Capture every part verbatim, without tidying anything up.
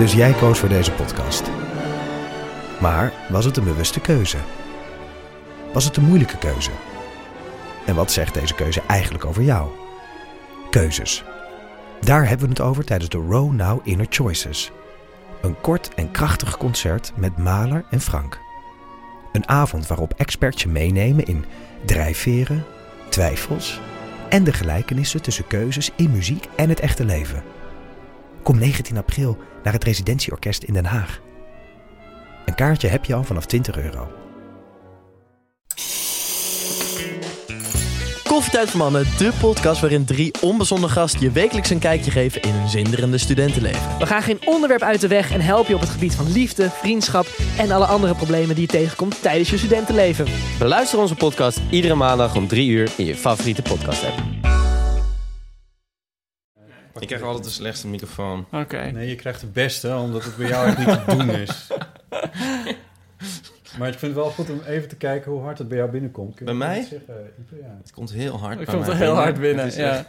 Dus jij koos voor deze podcast. Maar was het een bewuste keuze? Was het een moeilijke keuze? En wat zegt deze keuze eigenlijk over jou? Keuzes. Daar hebben we het over tijdens de Row Now Inner Choices. Een kort en krachtig concert met Mahler en Frank. Een avond waarop experts je meenemen in drijfveren, twijfels en de gelijkenissen tussen keuzes in muziek en het echte leven. Kom negentien april naar het Residentieorkest in Den Haag. Een kaartje heb je al vanaf twintig euro. Koffietijd voor Mannen, de podcast waarin drie onbezonnen gasten je wekelijks een kijkje geven in hun zinderende studentenleven. We gaan geen onderwerp uit de weg en helpen je op het gebied van liefde, vriendschap en alle andere problemen die je tegenkomt tijdens je studentenleven. Beluister onze podcast iedere maandag om drie uur in je favoriete podcast app. Ik krijg altijd de slechtste microfoon. Oké. Okay. Nee, je krijgt de beste, omdat het bij jou echt niet te doen is. Maar ik vind het wel goed om even te kijken hoe hard het bij jou binnenkomt. Kun bij mij? Zeggen, ja. Het komt heel hard het bij komt mij heel binnen. hard binnen, ja.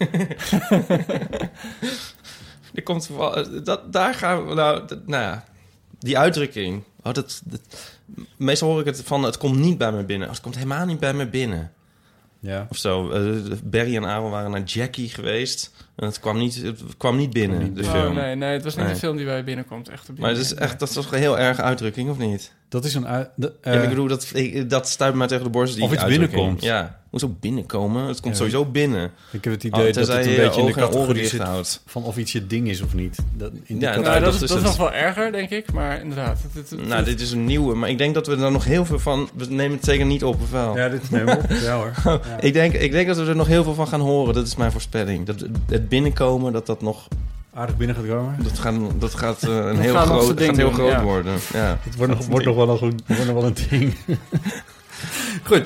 Er komt wel, dat, daar gaan we nou, dat, nou ja, die uitdrukking. Oh, dat, dat, meestal hoor ik het van, het komt niet bij me binnen. Oh, het komt helemaal niet bij me binnen. Ja. Of zo. Uh, Barry en Aaron waren naar Jackie geweest. En het kwam niet, het kwam niet binnen, niet. de Oh, film. nee, nee, het was niet nee. de film die bij binnenkomt. Echt maar het is echt, dat is toch een heel erg uitdrukking, of niet? Dat is een... Uh, de, uh, ja, ik bedoel, dat, dat stuit mij tegen de borst. Die of iets uitdrukking. binnenkomt. Ja, hoezo binnenkomen? Het komt ja, sowieso binnen. Ik heb het idee oh, dat het een beetje in de categorie zit houdt. van of iets je ding is of niet. Dat, in ja, nou, nou, dat, dat, is, dat is nog wel erger, denk ik. Maar inderdaad. Het, het, het, nou, dit is een nieuwe. Maar ik denk dat we er nog heel veel van... We nemen het zeker niet op, of wel? Ja, dit nemen we op. Ja hoor. Ja. ik, denk, ik denk dat we er nog heel veel van gaan horen. Dat is mijn voorspelling. Dat het binnenkomen, dat dat nog... aardig binnen gaat komen. Dat gaat, dat gaat, uh, een heel groot, gaat heel groot ja. worden. Ja. Het wordt nog, wordt nog wel een goed, wordt nog wel een ding. Goed.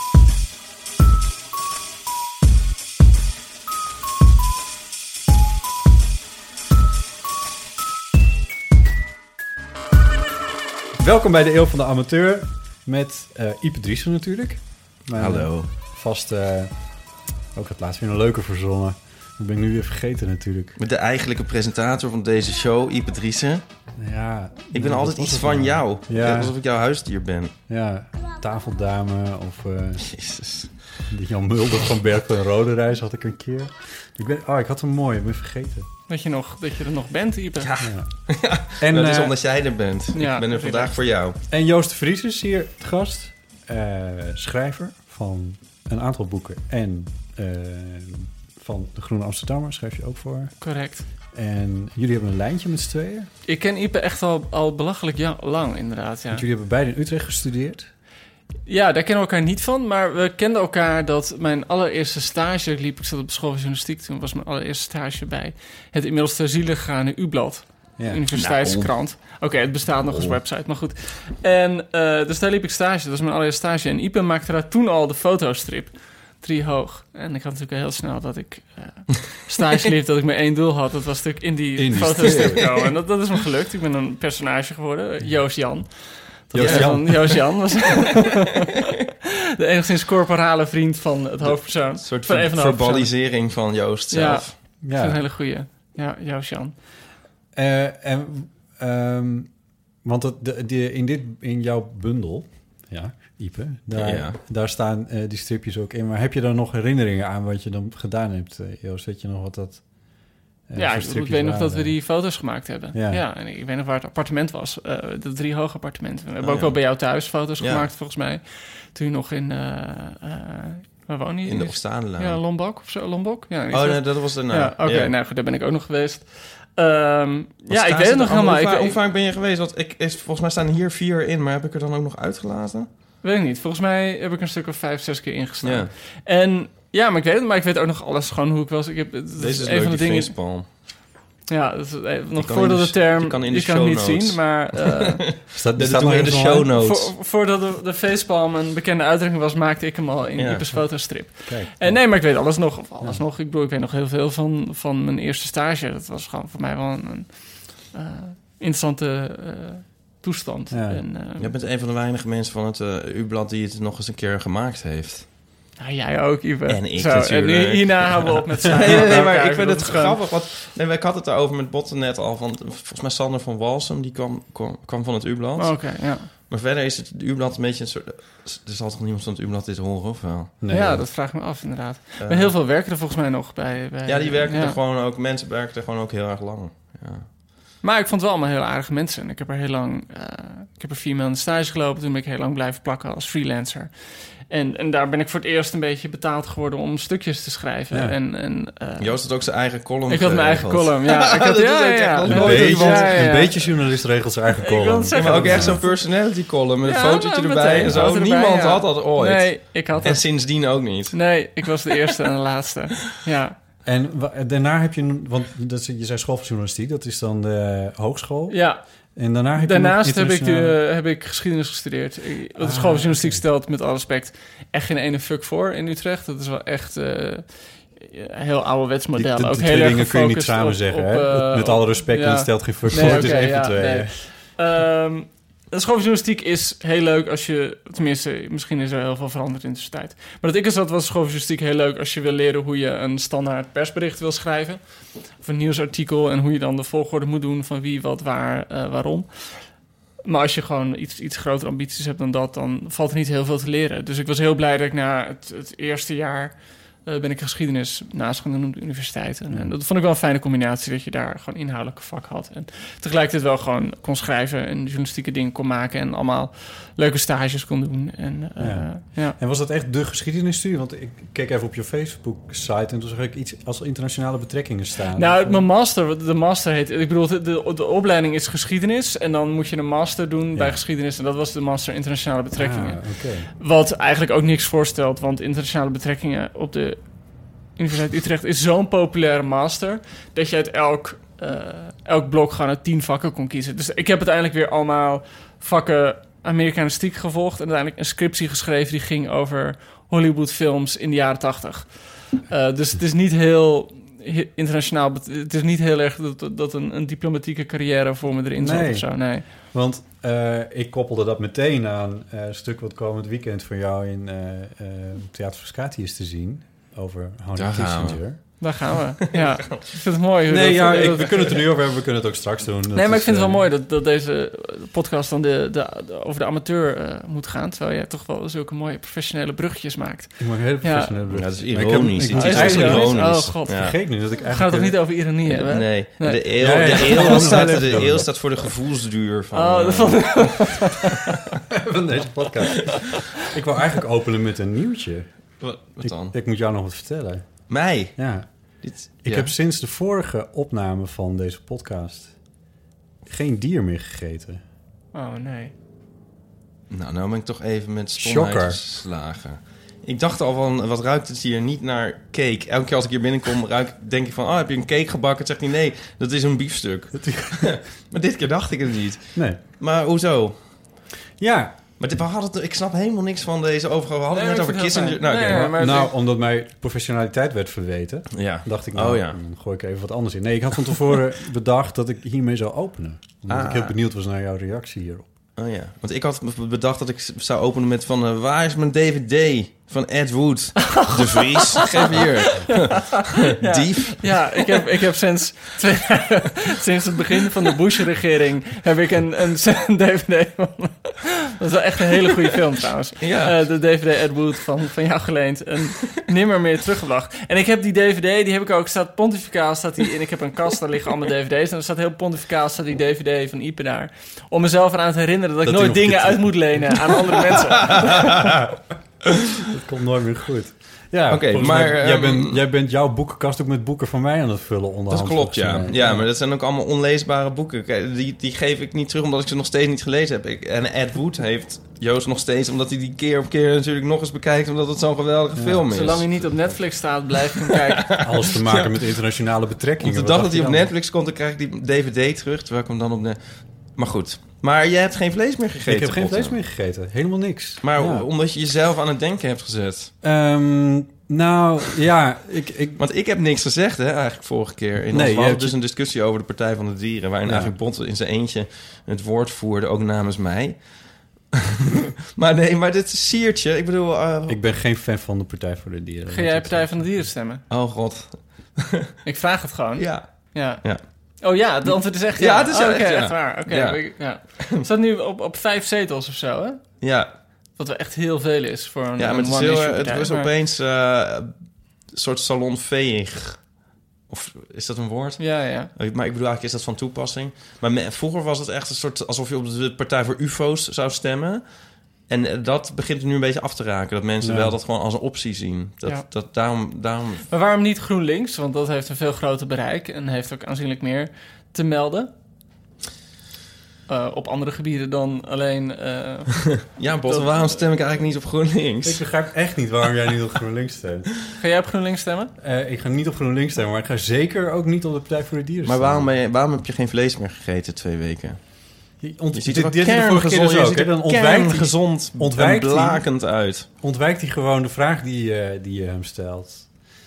Welkom bij de Eeuw van de Amateur met uh, Ipe Driessen natuurlijk. Mijn, Hallo. Vast, uh, ook het laatst weer een leuke verzonnen. Dat ben ik nu weer vergeten natuurlijk. Met de eigenlijke presentator van deze show, Ipe Driessen. Ja. Ik ben ja, altijd iets van jou. Ja. Alsof ik jouw huisdier ben. Ja, tafeldame of... Uh, Jezus. Die Jan Mulder van Berg van Rode Reis had ik een keer. Ik ben, oh, ik had hem mooi, ik ben vergeten. Dat je, nog, dat je er nog bent, Ipe. Ja. Ja. ja. En, dat is uh, omdat jij er bent. Ja, ik ben er vandaag voor jou. En Joost de Vries is hier het gast. Uh, schrijver van een aantal boeken. En uh, van De Groene Amsterdammer schrijf je ook voor. Correct. En jullie hebben een lijntje met z'n tweeën. Ik ken Ipe echt al, al belachelijk ja, lang, inderdaad. Ja. Want jullie hebben beide in Utrecht gestudeerd. Ja, daar kennen we elkaar niet van. Maar we kenden elkaar dat mijn allereerste stage... Ik liep, ik zat op de school van journalistiek. Toen was mijn allereerste stage bij het inmiddels ter ziele gegaane U-blad. Ja. Universiteitskrant. Nou. Oké, okay, het bestaat nog als oh. website, maar goed. En uh, dus daar liep ik stage. Dat was mijn allereerste stage. En Ipe maakte daar toen al de fotostrip. Drie hoog. En ik had natuurlijk heel snel dat ik uh, stage liep, dat ik maar één doel had. Dat was natuurlijk in die, in die fotostrip komen. En dat, dat is me gelukt. Ik ben een personage geworden. Joost Jan. Joost Jan. Joost Jan was de enigszins corporale vriend van het hoofdpersoon. Een soort van ver- verbalisering van Joost zelf. Ja, ja. Een hele goeie. Ja, Joost Jan. Uh, en, um, want het, de, de, in, dit, in jouw bundel, ja, Ipe, daar, ja. daar staan uh, die stripjes ook in. Maar heb je dan nog herinneringen aan wat je dan gedaan hebt, uh, Joost? Weet je nog wat dat... Uh, ja, ik, ik weet waren. nog dat we die foto's gemaakt hebben. Ja, ja en ik weet nog waar het appartement was. Uh, de drie hoog appartementen. We hebben oh, ook ja. wel bij jou thuis foto's ja. gemaakt, volgens mij. Toen je nog in... Uh, uh, waar woon je? In de Oostzaanlaan. Ja, Lombok of zo. Lombok? Ja, oh, nee, dat was daarna. Ja, oké. Okay, ja. nou goed, daar ben ik ook nog geweest. Um, ja, ik weet het nog helemaal. Hoe, ik, va- ik, hoe vaak ben je geweest? Want ik, is, volgens mij staan hier vier in, maar heb ik er dan ook nog uitgelaten? Weet ik niet. Volgens mij heb ik een stuk of vijf, zes keer ingestaan. Ja. En ja, maar ik weet het, maar ik weet ook nog alles gewoon hoe ik was. Ik heb, Deze is is een leuk, van de die dingen. facepalm. Ja, dat is, eh, nog kan voordat in de, de term... die kan in de je kan het niet notes. zien, maar... Uh, staat, dat staat doen we in de show notes. Voor, voordat de, de facepalm een bekende uitdrukking was, maakte ik hem al in ja. Ipes fotostrip. Kijk, En nee, maar ik weet alles nog. Of alles ja. nog. Ik bedoel, ik weet nog heel veel van, van mijn eerste stage. Dat was gewoon voor mij wel een, een uh, interessante uh, toestand. Ja. En, uh, Jij bent een van de weinige mensen van het uh, U-blad die het nog eens een keer gemaakt heeft. Nou, jij ook, Ipe. En ik Zo, natuurlijk. En hierna houden we op met Nee, zijn. nee, nee, maar ik vind Dat het is gewoon- grappig. Want, nee, ik had het daarover met Botten net al. Van, volgens mij Sander van Walsum, die kwam, kwam, kwam van het U-blad. Oh, Oké, ja. Maar verder is het U-blad een beetje een soort... Er zal toch niemand van het U-blad dit horen, of wel? Nee, ja, ja. dat vraag ik me af, inderdaad. Uh, Maar heel veel werken er volgens mij nog bij. bij Ja, die werken ja. er gewoon ook... Mensen werken er gewoon ook heel erg lang. Ja. Maar ik vond het wel allemaal heel aardige mensen. En ik heb er heel lang... Uh, ik heb er vier maanden stage gelopen. Toen ben ik heel lang blijven plakken als freelancer. En, en daar ben ik voor het eerst een beetje betaald geworden om stukjes te schrijven. Ja. En, en, uh, Joost had ook zijn eigen column ik had mijn eigen geregeld. column, ja. Ik had, Dat ja, is echt ja, nog ja. Een, nooit beetje, iemand- Ja, ja, ja. een beetje journalist regelt zijn eigen Ik wil column. het Ja, zeggen. maar ook echt zo'n personality column met een Ja, fotootje maar erbij meteen, en zo. alles erbij, Niemand ja. had dat ooit. Nee, ik had En het. sindsdien ook niet. Nee, ik was de eerste en de laatste. Ja, En wa- daarna heb je... Want dat, is- je zei school van journalistiek, dat is dan de hogeschool. ja. En daarna heb Daarnaast je nog heb ik, de, internationale- heb ik geschiedenis gestudeerd. Ik- Wat de Ah, school van journalistiek oké. stelt, met alle respect, echt geen ene fuck voor in Utrecht. Dat is wel echt uh, een heel ouderwets Die, model. die, ook die heel twee erg dingen kun je niet gefocust samen op- zeggen, op, hè? uh, Met alle respect, ja. want het stelt geen fuck Nee, voor. Het is oké, even ja, twee. nee. Ehm, de school van journalistiek is heel leuk als je... Tenminste, misschien is er heel veel veranderd in de tussentijd. Maar dat ik er zat, was de school van journalistiek heel leuk... als je wil leren hoe je een standaard persbericht wil schrijven. Of een nieuwsartikel en hoe je dan de volgorde moet doen... van wie, wat, waar, uh, waarom. Maar als je gewoon iets, iets grotere ambities hebt dan dat... dan valt er niet heel veel te leren. Dus ik was heel blij dat ik na het, het eerste jaar... Uh, ben ik geschiedenis naast gaan doen op de universiteit. En, en dat vond ik wel een fijne combinatie... dat je daar gewoon inhoudelijke vak had. En tegelijkertijd wel gewoon kon schrijven... en journalistieke dingen kon maken... en allemaal leuke stages kon doen. En, uh, Ja. ja. En was dat echt de geschiedenisstudie? Want ik keek even op je Facebook-site... en toen zag ik iets als internationale betrekkingen staan. Nou, Of, mijn master, de master heet... Ik bedoel, de, de, de opleiding is geschiedenis... en dan moet je een master doen Ja. bij geschiedenis... en dat was de master internationale betrekkingen. Ah, oké. Wat eigenlijk ook niks voorstelt... want internationale betrekkingen op de Universiteit Utrecht... is zo'n populaire master... dat je uit elk, uh, elk blok gewoon uit tien vakken kon kiezen. Dus ik heb uiteindelijk weer allemaal vakken Amerikanistiek gevolgd... en uiteindelijk een scriptie geschreven... die ging over Hollywoodfilms in de jaren tachtig. Uh, dus het is niet heel... internationaal, het is niet heel erg dat, dat een, een diplomatieke carrière voor me erin zat Nee. of zo, nee. Want uh, ik koppelde dat meteen aan uh, een stuk wat komend weekend voor jou in uh, uh, Theater Frascati is te zien. Over Honey Daar gaan Kissinger. Daar gaan we. Ja, ik vind het mooi. hoe Nee, dat, ja, dat- ik, dat- we kunnen het er nu over hebben. We kunnen het ook straks doen. Dat Nee, maar ik is, vind het wel uh, mooi dat, dat deze podcast dan de, de, de- over de amateur uh, moet gaan. Terwijl jij toch wel zulke mooie professionele bruggetjes maakt. Ik maak een hele Ja. professionele Ja, dat is Maar ik heb- ironisch. ik- Het ik- is Oh, is het eigenlijk ironisch? ironisch. Oh, god. Ja. Vergeet nu dat ik We eigenlijk... gaan het toch niet over ironie hebben? Nee, Nee. de eel, Ja, ja. de eel, Ja, staat, ja. de eel staat voor de gevoelsduur van... Oh, dat eh, vond ik... van deze podcast. Ik wou eigenlijk openen met een nieuwtje. wat, wat Ik, dan? ik moet jou nog wat vertellen. Mij? Ja. Dit, Ik ja. heb sinds de vorige opname van deze podcast geen dier meer gegeten. Oh, nee. Nou, nou ben ik toch even met stomheid Shocker. geslagen. Ik dacht al van, wat ruikt het hier niet naar cake? Elke keer als ik hier binnenkom, ruik, denk ik van... oh, heb je een cake gebakken? Zegt hij, nee, dat is een biefstuk. Maar dit keer dacht ik het niet. Nee. Maar hoezo? Ja, Maar dit, we hadden het, ik snap helemaal niks van deze overgang. We hadden Nee, het maar net ik over vind het Kissinger. heel Nou, fijn. oké, Nee, maar- maar- nou, omdat mijn professionaliteit werd verweten, ja. dacht ik, nou, Oh ja. dan gooi ik even wat anders in. Nee, ik had van tevoren bedacht dat ik hiermee zou openen. Omdat Ah. ik heel benieuwd was naar jouw reactie hierop. Oh ja, want ik had bedacht dat ik zou openen met van... eh, waar is mijn D V D van Ed Wood? De Vries, geef hier. Ja. Dief. Ja, ik heb, ik heb sinds, twee, sinds het begin van de Bush-regering... heb ik een, een, een D V D van... Dat is wel echt een hele goede film trouwens. Ja. Uh, de D V D Ed Wood van, van jou geleend. En nimmer meer teruggebracht. En ik heb die D V D, die heb ik ook... staat pontificaal, staat die in. Ik heb een kast, daar liggen allemaal D V D's. En er staat heel pontificaal, staat die D V D van Ipe daar. Om mezelf eraan te herinneren dat ik Dat die nooit nog dingen dit- uit moet lenen aan andere mensen. Dat komt nooit meer goed. Ja, Oké, volgens maar, mij, jij, ehm, bent, jij bent jouw boekenkast ook met boeken van mij aan het vullen onderhand. Dat klopt, ja. volgens mij. Ja, maar dat zijn ook allemaal onleesbare boeken. Kijk, Die, die geef ik niet terug omdat ik ze nog steeds niet gelezen heb. Ik, en Ed Wood heeft Joost nog steeds... omdat hij die keer op keer natuurlijk nog eens bekijkt... omdat het zo'n geweldige Ja. film is. Zolang hij niet op Netflix staat, blijf ik hem kijken. Alles te maken met internationale betrekkingen. Op de Wat dag dat dacht hij op je dan? Netflix komt... dan krijg ik die D V D terug, terwijl ik hem dan op... Ne- maar goed. Maar jij hebt geen vlees meer gegeten, Ik heb geen Botte. vlees meer gegeten. Helemaal niks. Maar Ja. omdat je jezelf aan het denken hebt gezet. Ehm, nou, ja, ik... ik Want ik heb niks gezegd, hè, eigenlijk vorige keer. In Nee, ons, je we hadden hebt dus je- een discussie over de Partij van de Dieren... waarin Ja. eigenlijk Botte in zijn eentje het woord voerde, ook namens mij. Maar nee, maar dit is Siertje. Ik bedoel... Uh... Ik ben geen fan van de Partij voor de Dieren. Ga jij Partij van de Dieren stemmen? Oh god. Ik vraag het gewoon. Ja. Ja. Ja. Oh ja, de antwoord is echt ja. Ja, het is oh, echt, oké, ja. echt waar. Oké, Ja. ik- ja. Staat nu op, op vijf zetels of zo, hè? Ja. Wat wel echt heel veel is voor een, Ja, maar een het, is heel, one-issue het partij, was maar- opeens uh, een soort salonveeg. Of is dat een woord? Ja, ja. Maar ik bedoel eigenlijk, is dat van toepassing? Maar me, vroeger was het echt een soort... alsof je op de Partij voor U F O's zou stemmen. En uh, dat begint er nu een beetje af te raken. Dat mensen Ja. wel dat gewoon als een optie zien. Dat, Ja. dat daarom, daarom... Maar waarom niet GroenLinks? Want dat heeft een veel groter bereik en heeft ook aanzienlijk meer te melden. Uh, op andere gebieden dan alleen... Uh, Ja, Bot, Dat- waarom stem ik eigenlijk niet op GroenLinks? Ik begrijp echt niet waarom jij niet op GroenLinks stemt. ga jij op GroenLinks stemmen? Uh, ik ga niet op GroenLinks stemmen, maar ik ga zeker ook niet op de Partij voor de Dieren Maar stemmen. waarom, ben je, waarom heb je geen vlees meer gegeten twee weken? Je, ont, Je ziet dit, er dit wel is de vorige keer kerngezond, dus je ook, ziet hè? er Dan ontwijkt hij, kerngezond ontwijkt en hij- blakend uit. ontwijkt hij gewoon de vraag die, uh, die je hem stelt.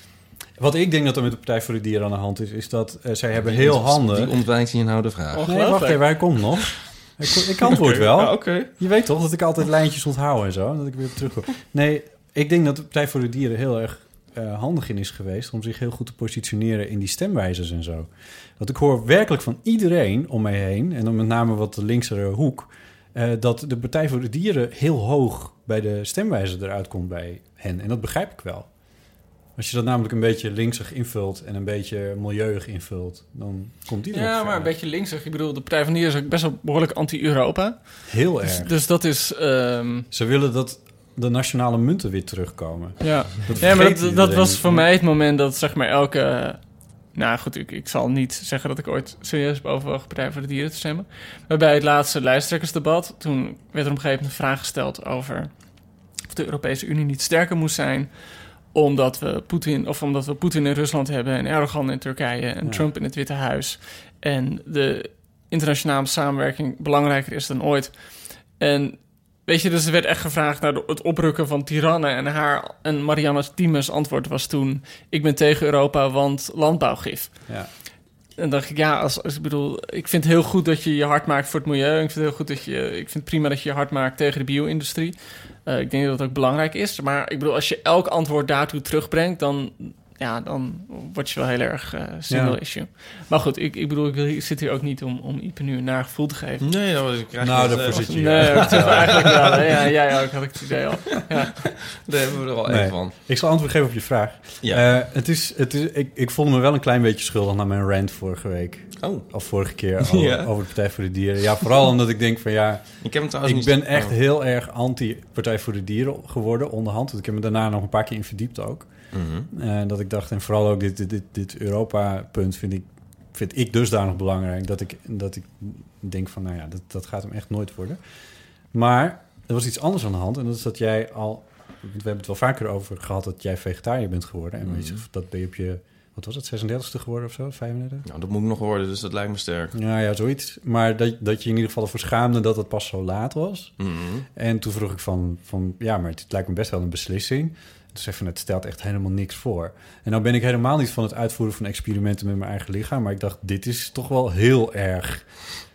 Wat ik denk dat er met de Partij voor de Dieren aan de hand is, is dat uh, zij hebben heel handig... Die ontwijkt hier nou de vraag. Oh. Nee, wacht even, hij komt nog. Ik, ik antwoord wel. Ja, oké. Je weet toch dat ik altijd lijntjes onthoud en zo, dat ik weer terugkom. Nee, ik denk dat de Partij voor de Dieren heel erg uh, handig in is geweest om zich heel goed te positioneren in die stemwijzers en zo. Want ik hoor werkelijk van iedereen om mij heen, en dan met name wat de linksere hoek, uh, dat de Partij voor de Dieren heel hoog bij de stemwijzer eruit komt bij hen. En dat begrijp ik wel. Als je dat namelijk een beetje linksig invult en een beetje milieuig invult, dan komt die er ook Ja, ver. maar een beetje linksig. Ik bedoel, de Partij van de Dieren is ook best wel behoorlijk anti-Europa. Heel Dus, erg. dus dat is... Um, Ze willen dat de nationale munten weer terugkomen. ja. Dat Ja, maar vergeet dat, dat iedereen. was voor mij het moment dat zeg maar elke... Nou goed, ik, ik zal niet zeggen dat ik ooit serieus heb overwogen Partij voor de Dieren te stemmen. Maar bij het laatste lijsttrekkersdebat, toen werd er op een gegeven moment een vraag gesteld over of de Europese Unie niet sterker moest zijn, omdat we Poetin, of omdat we Poetin in Rusland hebben en Erdogan in Turkije en Ja. Trump in het Witte Huis. En de internationale samenwerking belangrijker is dan ooit. En weet je, dus er werd echt gevraagd naar de, het oprukken van tirannen. En haar en Marianne Thiemens antwoord was toen: ik ben tegen Europa, want landbouwgif. Ja. En dan dacht ik, ja, als, als ik bedoel, ik vind het heel goed dat je je hard maakt voor het milieu. Ik vind het heel goed dat je, ik vind het prima dat je je hard maakt tegen de bio-industrie. Uh, ik denk dat dat ook belangrijk is. Maar ik bedoel, als je elk antwoord daartoe terugbrengt, dan, ja, dan word je wel heel erg uh, single Ja. issue. Maar goed, ik, ik bedoel, ik, wil- ik zit hier ook niet om, om Ipe nu een naar gevoel te geven. Nee, dat krijg Nou, je daarvoor zit je. Nee, dat is eigenlijk wel. Hè. Ja, jij ook, had ik het idee al. Ja. Daar hebben we er al Nee. even van. Ik zal antwoord geven op je vraag. Ja. Uh, het is, het is, ik, ik voelde me wel een klein beetje schuldig na mijn rant vorige week. Oh, Of vorige keer over, Ja. over de Partij voor de Dieren. Ja, vooral omdat ik denk van ja, ik heb hem trouwens ik niet... ben echt Oh. heel erg anti-Partij voor de Dieren geworden onderhand. Want ik heb me daarna nog een paar keer in verdiept ook. Mhm. En dat ik dacht, en vooral ook dit, dit, dit, dit Europa-punt vind ik, vind ik dusdanig belangrijk dat ik, dat ik denk van, nou ja, dat, dat gaat hem echt nooit worden. Maar er was iets anders aan de hand en dat is dat jij al, we hebben het wel vaker over gehad dat jij vegetariër bent geworden. En Mhm. weet je, dat ben je op je, wat was het, zesendertigste geworden of zo, vijfendertig? Nou, dat moet ik nog worden, dus dat lijkt me sterk. Ja, ja, zoiets. Maar dat, dat je in ieder geval ervoor schaamde dat het pas zo laat was. Mhm. En toen vroeg ik van, van ja, maar het lijkt me best wel een beslissing. Dus even, het stelt echt helemaal niks voor. En nou ben ik helemaal niet van het uitvoeren van experimenten met mijn eigen lichaam. Maar ik dacht, dit is toch wel heel erg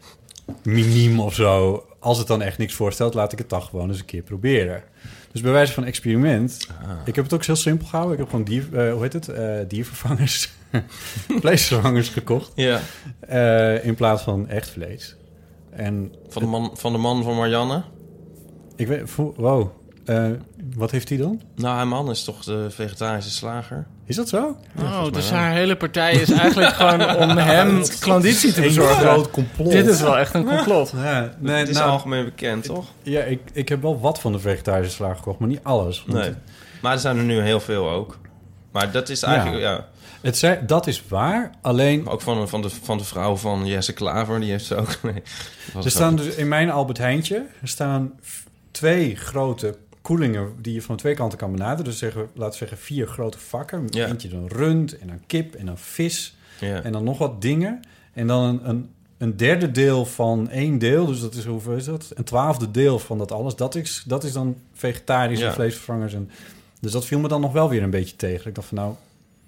miniem of zo. Als het dan echt niks voorstelt, laat ik het dan gewoon eens een keer proberen. Dus bij wijze van experiment... Ah. Ik heb het ook heel simpel gehouden. Ik heb gewoon dier, uh, hoe heet het? Uh, diervervangers, vleesvervangers gekocht. Ja, Uh, in plaats van echt vlees. En van de man van, de man van Marianne. ik weet, vo- wow. Uh, wat heeft hij dan? Nou, haar man is toch de vegetarische slager? Is dat zo? Oh, mij dus wel. haar hele partij is eigenlijk gewoon om hem klanditie te bezorgen. complot. Dit is wel echt een complot. Ja, nee, Het is nou, algemeen bekend, toch? ja ik, ik heb wel wat van de vegetarische slaag gekocht, maar niet alles. Want Nee. Maar er zijn er nu heel veel ook. Maar dat is eigenlijk, ja... Het zei, dat is waar, alleen... Maar ook van, van, de, van de vrouw van Jesse Klaver, die heeft ze ook... Nee, dat was Er staan dus in mijn Albert Heijntje er staan f- twee grote koelingen die je van twee kanten kan benaderen. Dus zeggen, we- laten we zeggen vier grote vakken. Ja. Eentje dan rund en dan kip en dan vis Ja. en dan nog wat dingen. En dan een, een, een derde deel van één deel, dus dat is hoeveel is dat? Een twaalfde deel van dat alles. Dat is, dat is dan vegetarisch Ja. en vleesvervangers. En, dus dat viel me dan nog wel weer een beetje tegen. Ik dacht van nou...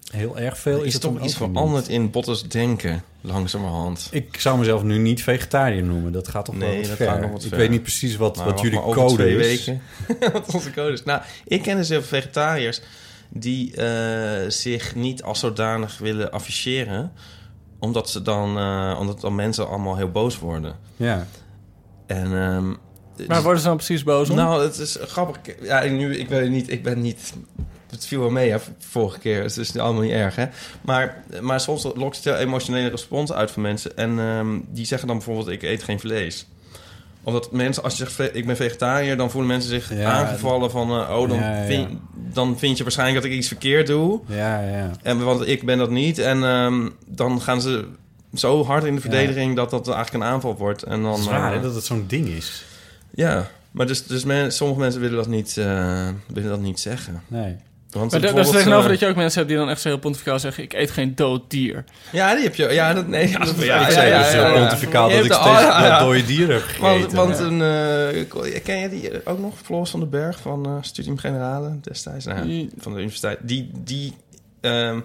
heel erg veel Er is is het toch dan iets ook weer veranderd niet. in Bottas denken, langzamerhand. Ik zou mezelf nu niet vegetariër noemen. Dat gaat toch wel Nee, wat dat ver. gaat nog wat Ik ver. weet niet precies wat, Nou, wat wacht jullie maar over code twee is. weken. Wat onze code is. Nou, ik ken dus heel veel vegetariërs die uh, zich niet als zodanig willen afficheren, omdat ze dan, uh, omdat dan mensen allemaal heel boos worden. Ja. En um, Maar worden ze dan precies boos om? Nou, het is grappig. Ja, nu, ik weet niet, ik ben niet. Het viel wel mee, hè, vorige keer. Het is allemaal niet erg, hè. Maar, maar soms lokt het heel emotionele respons uit van mensen. En um, die zeggen dan bijvoorbeeld, ik eet geen vlees. Omdat mensen, als je zegt, ik ben vegetariër, dan voelen mensen zich Ja, aangevallen van, uh, oh, dan, ja, ja. Vind, dan vind je waarschijnlijk dat ik iets verkeerd doe. Ja, ja. En, want ik ben dat niet. En um, dan gaan ze zo hard in de verdediging ja. dat dat eigenlijk een aanval wordt. En dan, het is raar, uh, hè, dat het zo'n ding is. Ja, maar dus, dus men, sommige mensen willen dat niet, uh, willen dat niet zeggen. Nee. Want maar dat is tegenover uh, dat je ook mensen hebt die dan echt zo heel pontificaal zeggen, ik eet geen dood dier. Ja, die heb je. Ja, dat, nee, ja, dat, ja, ja, ik zei ja, dus ja, heel ja, pontificaal ja. dat ik steeds oh, ja, ja. dode dieren heb gegeten. Want, want ja. een, uh, ken je die ook nog? Floris van den Berg van uh, Studium Generale destijds, nou, die, van de universiteit. Die, die, um,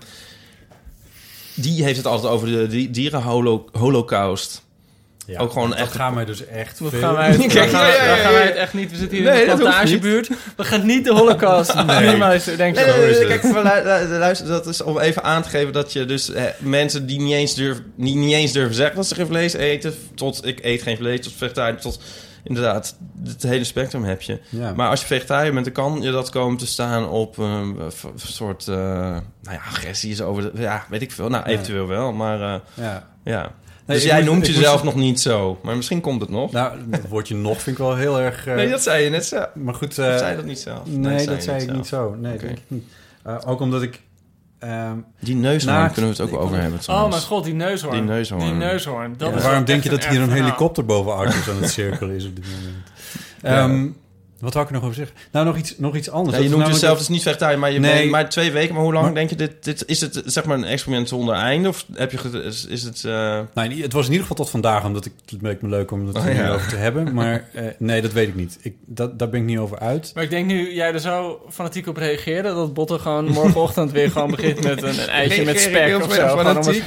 die heeft het altijd over de, de dierenholocaust. Ja, ook gewoon dat echt. gaan wij dus echt. Dat veel. gaan wij, dat gaan, ja, ja, ja, ja. gaan wij het echt niet. We zitten hier nee, in de plantagebuurt. We gaan niet de Holocaust nee. minimaliseren, denk nee, je. Nee, nee, nee, kijk, luister, dat is om even aan te geven dat je dus eh, mensen die niet eens durven, die niet eens durven zeggen dat ze geen vlees eten, tot ik eet geen vlees, tot vegetariër, tot inderdaad het hele spectrum heb je. Ja. Maar als je vegetariër bent, dan kan je dat komen te staan op een uh, soort, uh, nou ja, agressie is over, de, ja, weet ik veel. Nou, eventueel ja. wel, maar uh, ja. ja. Nee, dus jij moet, noemt jezelf moet... nog niet zo. Maar misschien komt het nog. Nou, het woordje nog vind ik wel heel erg... Uh... Nee, dat zei je net zo. Maar goed... Uh... Dat zei je dat niet zelf? Nee, nee dat, dat zei ik zelf. niet zo. Nee, okay. denk ik niet. Uh, ook omdat ik... Uh, die neushoorn na... kunnen we het ook over hebben. Soms. Oh mijn god, die neushoorn. Die neushoorn. Die neushoorn. Dat ja. is Waarom denk je dat hier een verhaal. helikopter boven Arthurs aan het cirkelen is op dit moment? Ja. Um, Wat wou ik er nog over zeggen? Nou, nog iets, nog iets anders. Ja, je noemt jezelf dus niet vegetariër, maar je nee. bent maar twee weken. Maar hoe lang maar, denk je dit, dit... Is het zeg maar een experiment zonder einde? Of heb je... Is, is het... Uh... Nee, het was in ieder geval tot vandaag, omdat ik... Het leek me leuk om het er oh, ja. over te hebben. Maar uh, nee, dat weet ik niet. Ik, dat, daar ben ik niet over uit. Maar ik denk nu jij er zo fanatiek op reageerde... dat Botte gewoon morgenochtend weer gewoon begint met een, een eitje met spek of zo. Gewoon om, het,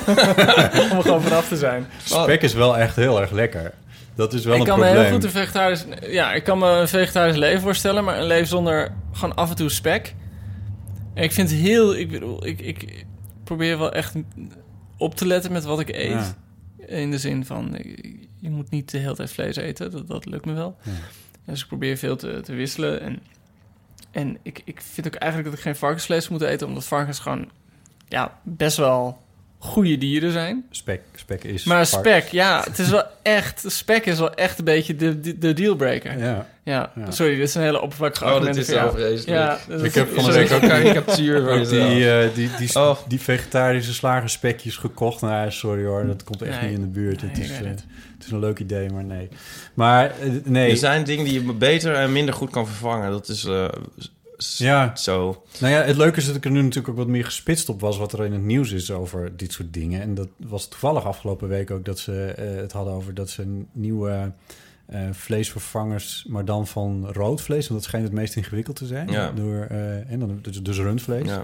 om er gewoon vanaf te zijn. Spek is wel echt heel erg lekker. Dat is wel ik een kan probleem. me heel goed een vegetarisch... Ja, ik kan me een vegetarisch leven voorstellen... maar een leven zonder gewoon af en toe spek. En ik vind het heel... Ik bedoel, ik, ik probeer wel echt op te letten met wat ik eet. Ja. In de zin van... Je moet niet de hele tijd vlees eten. Dat, dat lukt me wel. Ja. Dus ik probeer veel te, te wisselen. En, en ik, ik vind ook eigenlijk dat ik geen varkensvlees moet eten... omdat varkens gewoon ja, best wel... goede dieren zijn. Spek, spek is... Maar spek, ja, het is wel echt... Spek is wel echt een beetje de, de, de dealbreaker. Ja. ja. Ja. Sorry, dit is een hele oppervlakkige oh, argument. Oh, dit is zo vreselijk. Ja, ik heb van de week ook... ik heb zuur ook die, uh, die, die, die, oh. die vegetarische slagerspekjes gekocht. Nou, sorry hoor, dat komt echt nee. niet in de buurt. Nee, het, is, uh, het is een leuk idee, maar nee. Maar uh, nee. Er zijn dingen die je beter en minder goed kan vervangen. Dat is... Uh, Ja, zo. Nou ja, het leuke is dat ik er nu natuurlijk ook wat meer gespitst op was... wat er in het nieuws is over dit soort dingen. En dat was toevallig afgelopen week ook dat ze uh, het hadden over... dat ze nieuwe uh, vleesvervangers, maar dan van rood vlees... want dat schijnt het meest ingewikkeld te zijn. Ja. Door, uh, en dan, dus, dus rundvlees. Ja.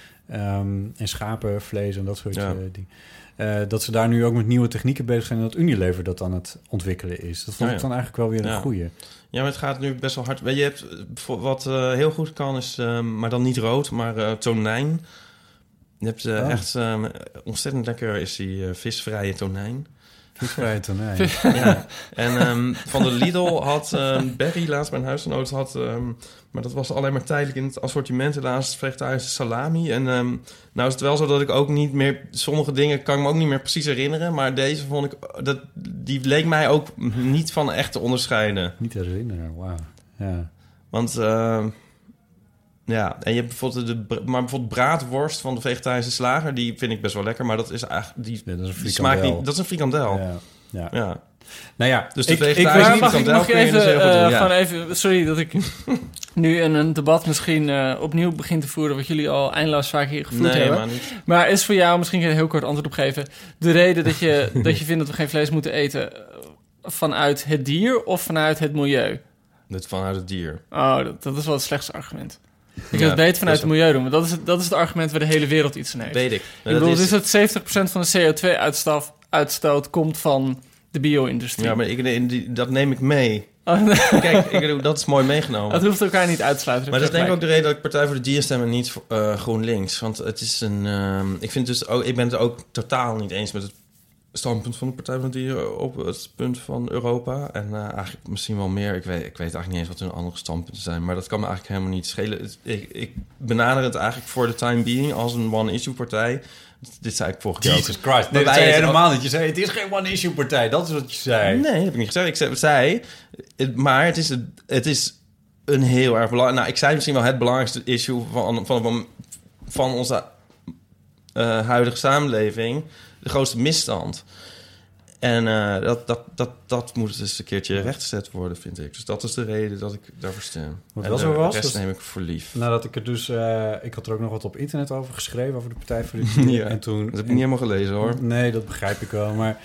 Um, en schapenvlees en dat soort ja. uh, dingen. Uh, dat ze daar nu ook met nieuwe technieken bezig zijn... en dat Unilever dat aan het ontwikkelen is. Dat vond ja, ik dan eigenlijk wel weer een ja. goeie. Ja, maar het gaat nu best wel hard. Je hebt wat uh, heel goed kan is, uh, maar dan niet rood, maar uh, tonijn. Je hebt uh, oh. echt uh, ontzettend lekker is die uh, visvrije tonijn. Visvrije tonijn. Ja. En um, van de Lidl had um, Berry laatst mijn huisgenoot had, um, maar dat was alleen maar tijdelijk in het assortiment helaas vegetarische salami. En um, nou is het wel zo dat ik ook niet meer sommige dingen kan ik me ook niet meer precies herinneren, maar deze vond ik dat die leek mij ook niet van echt te onderscheiden. Niet te herinneren, wauw. Ja. Want uh, ja, en je hebt bijvoorbeeld de maar bijvoorbeeld braadworst van de vegetarische slager, die vind ik best wel lekker, maar dat is eigenlijk die, ja, dat is een die smaakt niet. Dat is een frikandel. Ja. Ja. ja. Nou ja, dus de ik, vegetarische ik, mag ik nog even, dus heel goed uh, doen, ja. van even... Sorry dat ik nu in een debat misschien uh, opnieuw begin te voeren... wat jullie al eindeloos vaak hier gevoerd nee, hebben. Maar, niet. maar is voor jou, misschien kan je er heel kort antwoord op geven... de reden dat je, dat je vindt dat we geen vlees moeten eten... vanuit het dier of vanuit het milieu? Dit vanuit het dier. Oh, dat, dat is wel het slechtste argument. Je kunt het beter vanuit het milieu doen. Maar dat is het, dat is het argument waar de hele wereld iets aan heeft. Weet ik. Ik bedoel, dus dat zeventig procent van de C O twee uitstoot uitstoot komt van de bio-industrie. Ja, maar ik, die, dat neem ik mee. Oh, nee. Kijk, ik bedoel, dat is mooi meegenomen. Dat hoeft elkaar niet uit te sluiten. Maar dat is denk ik ook de reden dat ik Partij voor de Dieren stem en niet uh, GroenLinks. Want het is een... Uh, ik vind dus ook... Ik ben het ook totaal niet eens met het standpunt van de Partij van de Dieren op het punt van Europa. En uh, eigenlijk misschien wel meer. Ik weet, ik weet eigenlijk niet eens wat hun andere standpunten zijn. Maar dat kan me eigenlijk helemaal niet schelen. Het, ik, ik benader het eigenlijk voor de time being als een one-issue-partij. Dit zei ik vorige keer ook. Jesus Christ. Nee, dat zei je helemaal niet. Je zei, het is geen one-issue-partij. Dat is wat je zei. Nee, dat heb ik niet gezegd. Ik zei, het, maar het is, het is een heel erg belangrijk... Nou, ik zei misschien wel het belangrijkste issue van, van, van, van onze uh, huidige samenleving. De grootste misstand. En uh, dat, dat, dat, dat moet dus een keertje rechtgezet worden, vind ik. Dus dat is de reden dat ik daarvoor stem. Wat en wel de zo was, rest dus, neem ik voor lief. Nadat ik er dus... Uh, ik had er ook nog wat op internet over geschreven, over de Partij voor de Dieren. Ja, en toen, dat heb ik niet helemaal gelezen, hoor. Nee, dat begrijp ik wel. Maar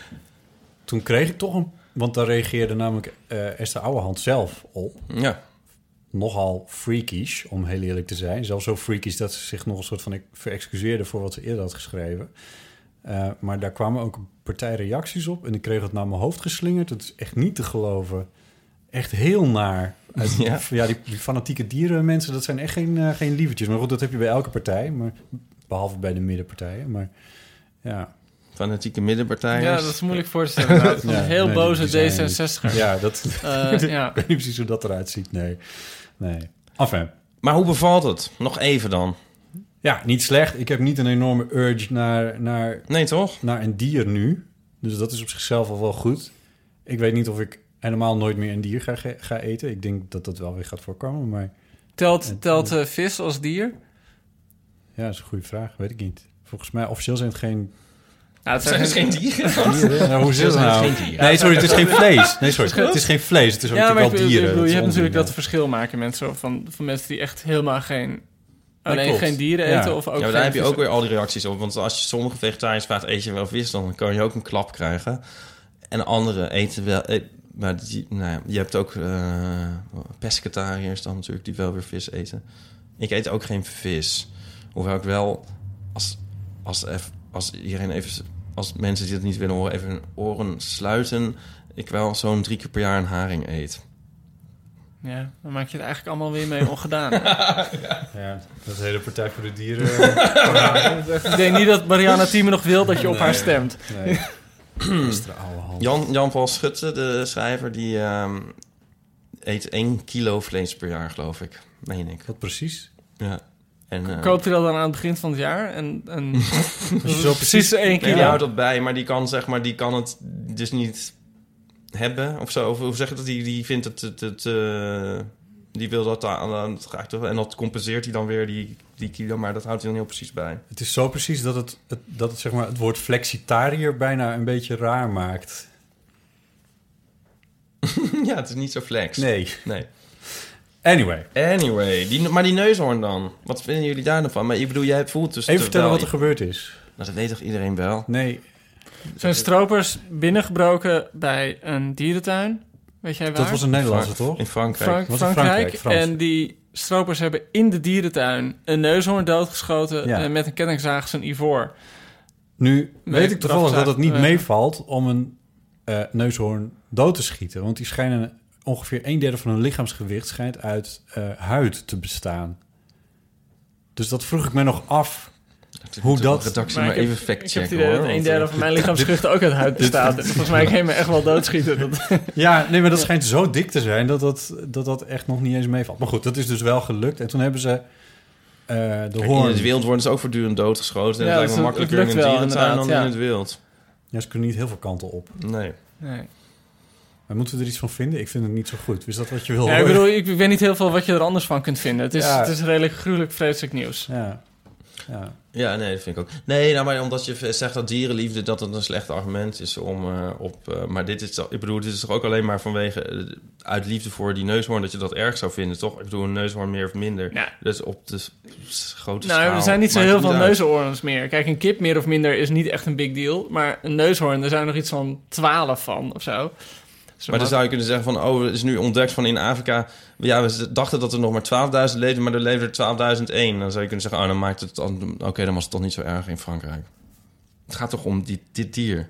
toen kreeg ik toch een... Want daar reageerde namelijk uh, Esther Ouwehand zelf op. Ja. Nogal freakish, om heel eerlijk te zijn. Zelfs zo freakish dat ze zich nog een soort van verexcuseerde voor wat ze eerder had geschreven. Uh, maar daar kwamen ook een partij reacties op. En ik kreeg het naar mijn hoofd geslingerd. Dat is echt niet te geloven. Echt heel naar. Uit, ja, ja die, die fanatieke dierenmensen, dat zijn echt geen, uh, geen lievertjes. Maar goed, dat heb je bij elke partij. Maar, behalve bij de middenpartijen. Maar ja... Fanatieke middenpartijen. Ja, dat is moeilijk voor te stellen. Nou, ja, een heel nee, boze D zijn, zesenzestig. Ja, dat... Uh, ja. Ik weet niet precies hoe dat eruit ziet. Nee. Nee. Enfin. Maar hoe bevalt het? Nog even dan. Ja, niet slecht. Ik heb niet een enorme urge naar, naar, nee, toch? naar een dier nu. Dus dat is op zichzelf al wel goed. Ik weet niet of ik helemaal nooit meer een dier ga, ga eten. Ik denk dat dat wel weer gaat voorkomen, maar... Telt, en, telt uh, vis als dier? Ja, dat is een goede vraag. Weet ik niet. Volgens mij officieel zijn het geen... Nou, het zijn dus geen dieren. dieren. Nou, hoe zit het nou? Nee, sorry, het is geen vlees. Nee, sorry, het is geen vlees. Het is ook ja, wel ik, dieren. Ik bedoel, je hebt onzin, natuurlijk ja. dat verschil maken mensen van, van mensen die echt helemaal geen... Alleen klopt. geen dieren Ja. eten of ook Ja, maar geen daar heb je vis- ook weer al die reacties op. Want als je sommige vegetariërs vraagt, eet je wel vis, dan kan je ook een klap krijgen. En anderen eten wel... Eh, maar die, nou ja, je hebt ook uh, pescatariërs dan natuurlijk die wel weer vis eten. Ik eet ook geen vis. Hoewel ik wel, als, als, als iedereen even... Als mensen die dat niet willen horen, even hun oren sluiten... ik wel zo'n drie keer per jaar een haring eet. Ja, dan maak je het eigenlijk allemaal weer mee ongedaan. ja. ja, dat is de hele Partij voor de Dieren. Ik denk niet dat Mariana Thieme nog wil dat je op nee. haar stemt. Nee. oude hand. Jan, Jan Paul Schutte, de schrijver, die um, eet één kilo vlees per jaar, geloof ik. Meen ik. Wat precies? Ja. En, uh, Koopt hij dat dan aan het begin van het jaar? En, en Als je zo precies één kilo. Nee, die houdt dat bij, maar die kan, zeg maar, die kan het dus niet hebben of zo. Of hoe zeg je dat? Die, die vindt het... het, het uh, die wil dat aan graag toch. En dat compenseert hij dan weer, die, die kilo. Maar dat houdt hij dan heel precies bij. Het is zo precies dat het, het, dat het, zeg maar, het woord flexitariër bijna een beetje raar maakt. Ja, het is niet zo flex. Nee. Nee. Anyway. Anyway. Die, maar die neushoorn dan? Wat vinden jullie daar dan van? Maar ik bedoel, jij voelt dus... Even vertellen wat er gebeurd is. Nou, dat weet toch iedereen wel? Nee. Zijn stropers binnengebroken bij een dierentuin? Weet jij waar? Dat was een Nederlandse, Frank- toch? In Frankrijk. Frank- Was in Frankrijk. Frankrijk, Frans. En die stropers hebben in de dierentuin een neushoorn doodgeschoten... Ja. en met een kettingzaag zijn ivoor. Nu Nee, weet ik toevallig eraf dat het niet zagen. meevalt om een uh, neushoorn dood te schieten. Want die schijnen ongeveer een derde van hun lichaamsgewicht schijnt uit uh, huid te bestaan. Dus dat vroeg ik me nog af. Hoe dat... redactie Maar maar, ik heb- even fact Ik heb checken, het idee hoor. dat een want, derde uh, van mijn lichaamsgewicht ook uit huid bestaat. En volgens mij kan je me echt wel doodschieten. Dat... Ja, nee, maar dat schijnt zo dik te zijn dat dat, dat dat echt nog niet eens meevalt. Maar goed, dat is dus wel gelukt. En toen hebben ze uh, de Kijk, hoorn... in het wild worden ze ook voortdurend doodgeschoten. En Ja, het lijkt me dus het- makkelijker het in lukt een wel, dierentuin dan inderdaad, in ja. het wild. Ja, ze kunnen niet heel veel kanten op. Nee. Nee. Maar moeten we er iets van vinden? Ik vind het niet zo goed. Is dat wat je wil Ja, ik horen? bedoel, ik weet niet heel veel wat je er anders van kunt vinden. Het is, Ja. het is redelijk gruwelijk vreselijk nieuws. Ja. Ja. Ja, nee, dat vind ik ook. Nee, nou, maar omdat je zegt dat dierenliefde dat het een slecht argument is om uh, op... Uh, maar dit is, toch- ik bedoel, dit is toch ook alleen maar vanwege... Uh, uit liefde voor die neushoorn dat je dat erg zou vinden, toch? Ik bedoel, een neushoorn meer of minder. Ja. Dus op de s- grote Nou, schaal er zijn niet zo maakt heel het veel uit. neushoorns meer. Kijk, een kip meer of minder is niet echt een big deal. Maar een neushoorn, er zijn nog iets van twaalf van of zo. Zo Maar dan zou je kunnen zeggen van... oh, het is nu ontdekt van in Afrika... ja, we dachten dat er nog maar twaalfduizend leefden... maar er leefden er twaalfduizend één. Dan zou je kunnen zeggen... oh, dan maakt het... Oké, okay, dan was het toch niet zo erg in Frankrijk. Het gaat toch om die, dit dier?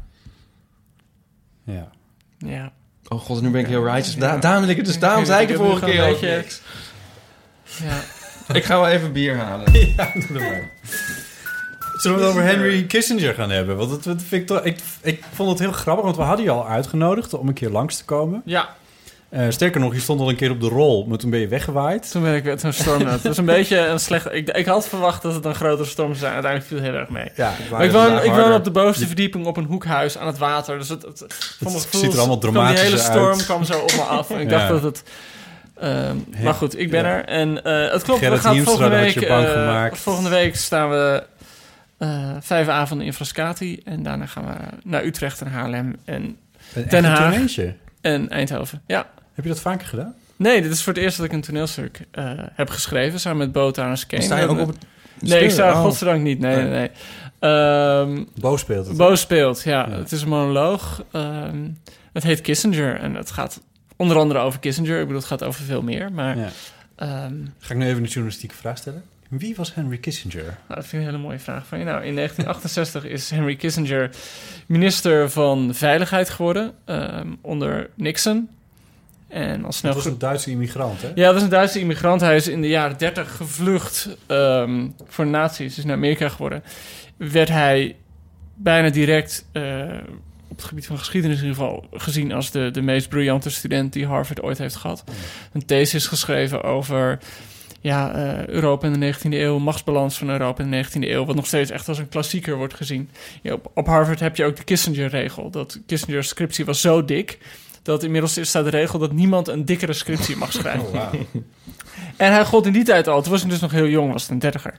Ja. Ja. Oh god, nu ben ik heel righteous. Da- Ja. daarom wil ik het dus... daarom zei ik de vorige keer ook niks. Ja. Ik ga wel even bier halen. Ja, doe maar. Zullen we het over Henry Kissinger gaan hebben? Want het, het vind ik, toch, ik, ik vond het heel grappig, want we hadden je al uitgenodigd om een keer langs te komen. Ja, Uh, sterker nog, je stond al een keer op de rol, maar toen ben je weggewaaid. toen ben ik weer zo'n storm. Het was een beetje een slecht... Ik, ik had verwacht dat het een grotere storm zou zijn. Uiteindelijk viel het heel erg mee. Ja, Maar ik woon, ik woon op de bovenste verdieping op een hoekhuis aan het water. Dus het, het, het, van Het mijn ziet er allemaal kwam dramatisch Die hele storm uit. kwam zo op me af. En ik Ja. dacht dat het... Um, He- maar goed, ik ben ja. er. En uh, het klopt, we Gerrit gaan Hiemstra, volgende dat had week... je bang uh, gemaakt. volgende week staan we uh, vijf avonden in Frascati. En daarna gaan we naar Utrecht en Haarlem en, Een Den echt Haag. toneeltje. en Eindhoven. Ja. Heb je dat vaker gedaan? Nee, dit is voor het eerst dat ik een toneelstuk uh, heb geschreven... samen met Bo Tarens Kane. Sta je ook op het... Nee, ik sta Oh. godzijdank niet. Nee, nee, nee. Um, Bo speelt het. Bo speelt, ja. Ja. Het is een monoloog. Um, het heet Kissinger en het gaat onder andere over Kissinger. Ik bedoel, het gaat over veel meer, maar... Ja. Um, Ga ik nu even een journalistieke vraag stellen? Wie was Henry Kissinger? nou, dat vind ik een hele mooie vraag van je. Nou, in negentien achtenzestig is Henry Kissinger minister van Veiligheid geworden... Um, onder Nixon. En al snel... Dat was een Duitse immigrant, hè? Ja, dat is een Duitse immigrant. Hij is in de jaren dertig gevlucht um, voor de nazi's. Is naar Amerika geworden. Werd hij bijna direct, uh, op het gebied van geschiedenis in ieder geval... gezien als de, de meest briljante student die Harvard ooit heeft gehad. Een thesis geschreven over ja, uh, Europa in de negentiende eeuw... machtsbalans van Europa in de negentiende eeuw... wat nog steeds echt als een klassieker wordt gezien. Ja, op, op Harvard heb je ook de Kissinger-regel. Dat Kissinger's scriptie was zo dik... dat inmiddels staat de regel dat niemand een dikkere scriptie mag schrijven. Oh, wow. En hij gold in die tijd al, toen was hij dus nog heel jong, was het een dertiger.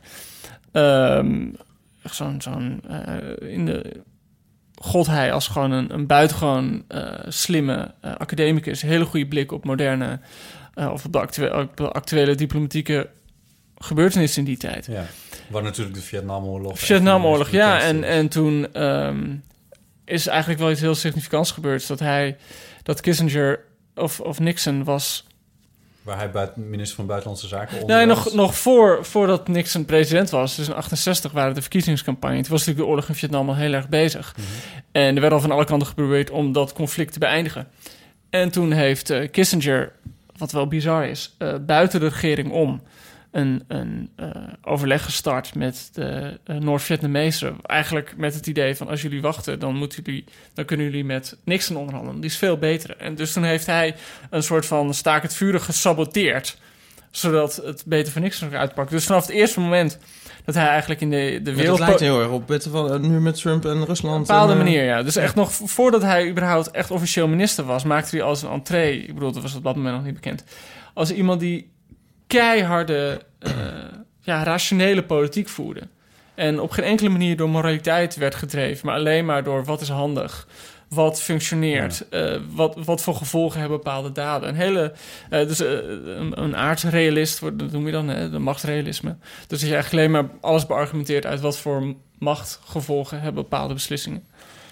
Um, zo'n, zo'n, uh, in de, gold hij als gewoon een, een buitengewoon uh, slimme uh, academicus. Hele goede blik op moderne, uh, of op de, actuele, op de actuele diplomatieke gebeurtenissen in die tijd. Ja. Waar natuurlijk de Vietnamoorlog... Vietnamoorlog, ja. en En, en toen um, is eigenlijk wel iets heel significants gebeurd. Dat hij, dat Kissinger of, of Nixon was... Waar hij buiten, minister van Buitenlandse Zaken onder Nee, was. nog, nog voor, voordat Nixon president was. Dus in achtenzestig waren de verkiezingscampagne. Toen was natuurlijk de oorlog in Vietnam al heel erg bezig. Mm-hmm. En er werd al van alle kanten geprobeerd om dat conflict te beëindigen. En toen heeft uh, Kissinger, wat wel bizar is... Uh, buiten de regering om... een, een uh, overleg gestart met de uh, Noord-Vietnamezen. Eigenlijk met het idee van... als jullie wachten, dan, moeten jullie, dan kunnen jullie met Nixon onderhandelen. Die is veel beter. En dus toen heeft hij een soort van staak het vuren gesaboteerd... zodat het beter voor Nixon uitpakt. Dus vanaf het eerste moment dat hij eigenlijk in de, de Ja, wereld... dat lijkt heel erg op het van, nu met Trump en Rusland. Op een bepaalde en, uh, manier, ja. Dus echt nog voordat hij überhaupt echt officieel minister was... maakte hij als een entree... ik bedoel, dat was op dat moment nog niet bekend... als iemand die keiharde, uh, ja, rationele politiek voerde. En op geen enkele manier door moraliteit werd gedreven... maar alleen maar door wat is handig... wat functioneert, ja. uh, wat, wat voor gevolgen hebben bepaalde daden. Een hele, uh, dus uh, een, een aardsrealist, dat noem je dan, hè, de machtsrealisme. Dus dat je eigenlijk alleen maar alles beargumenteert... uit wat voor machtgevolgen hebben bepaalde beslissingen.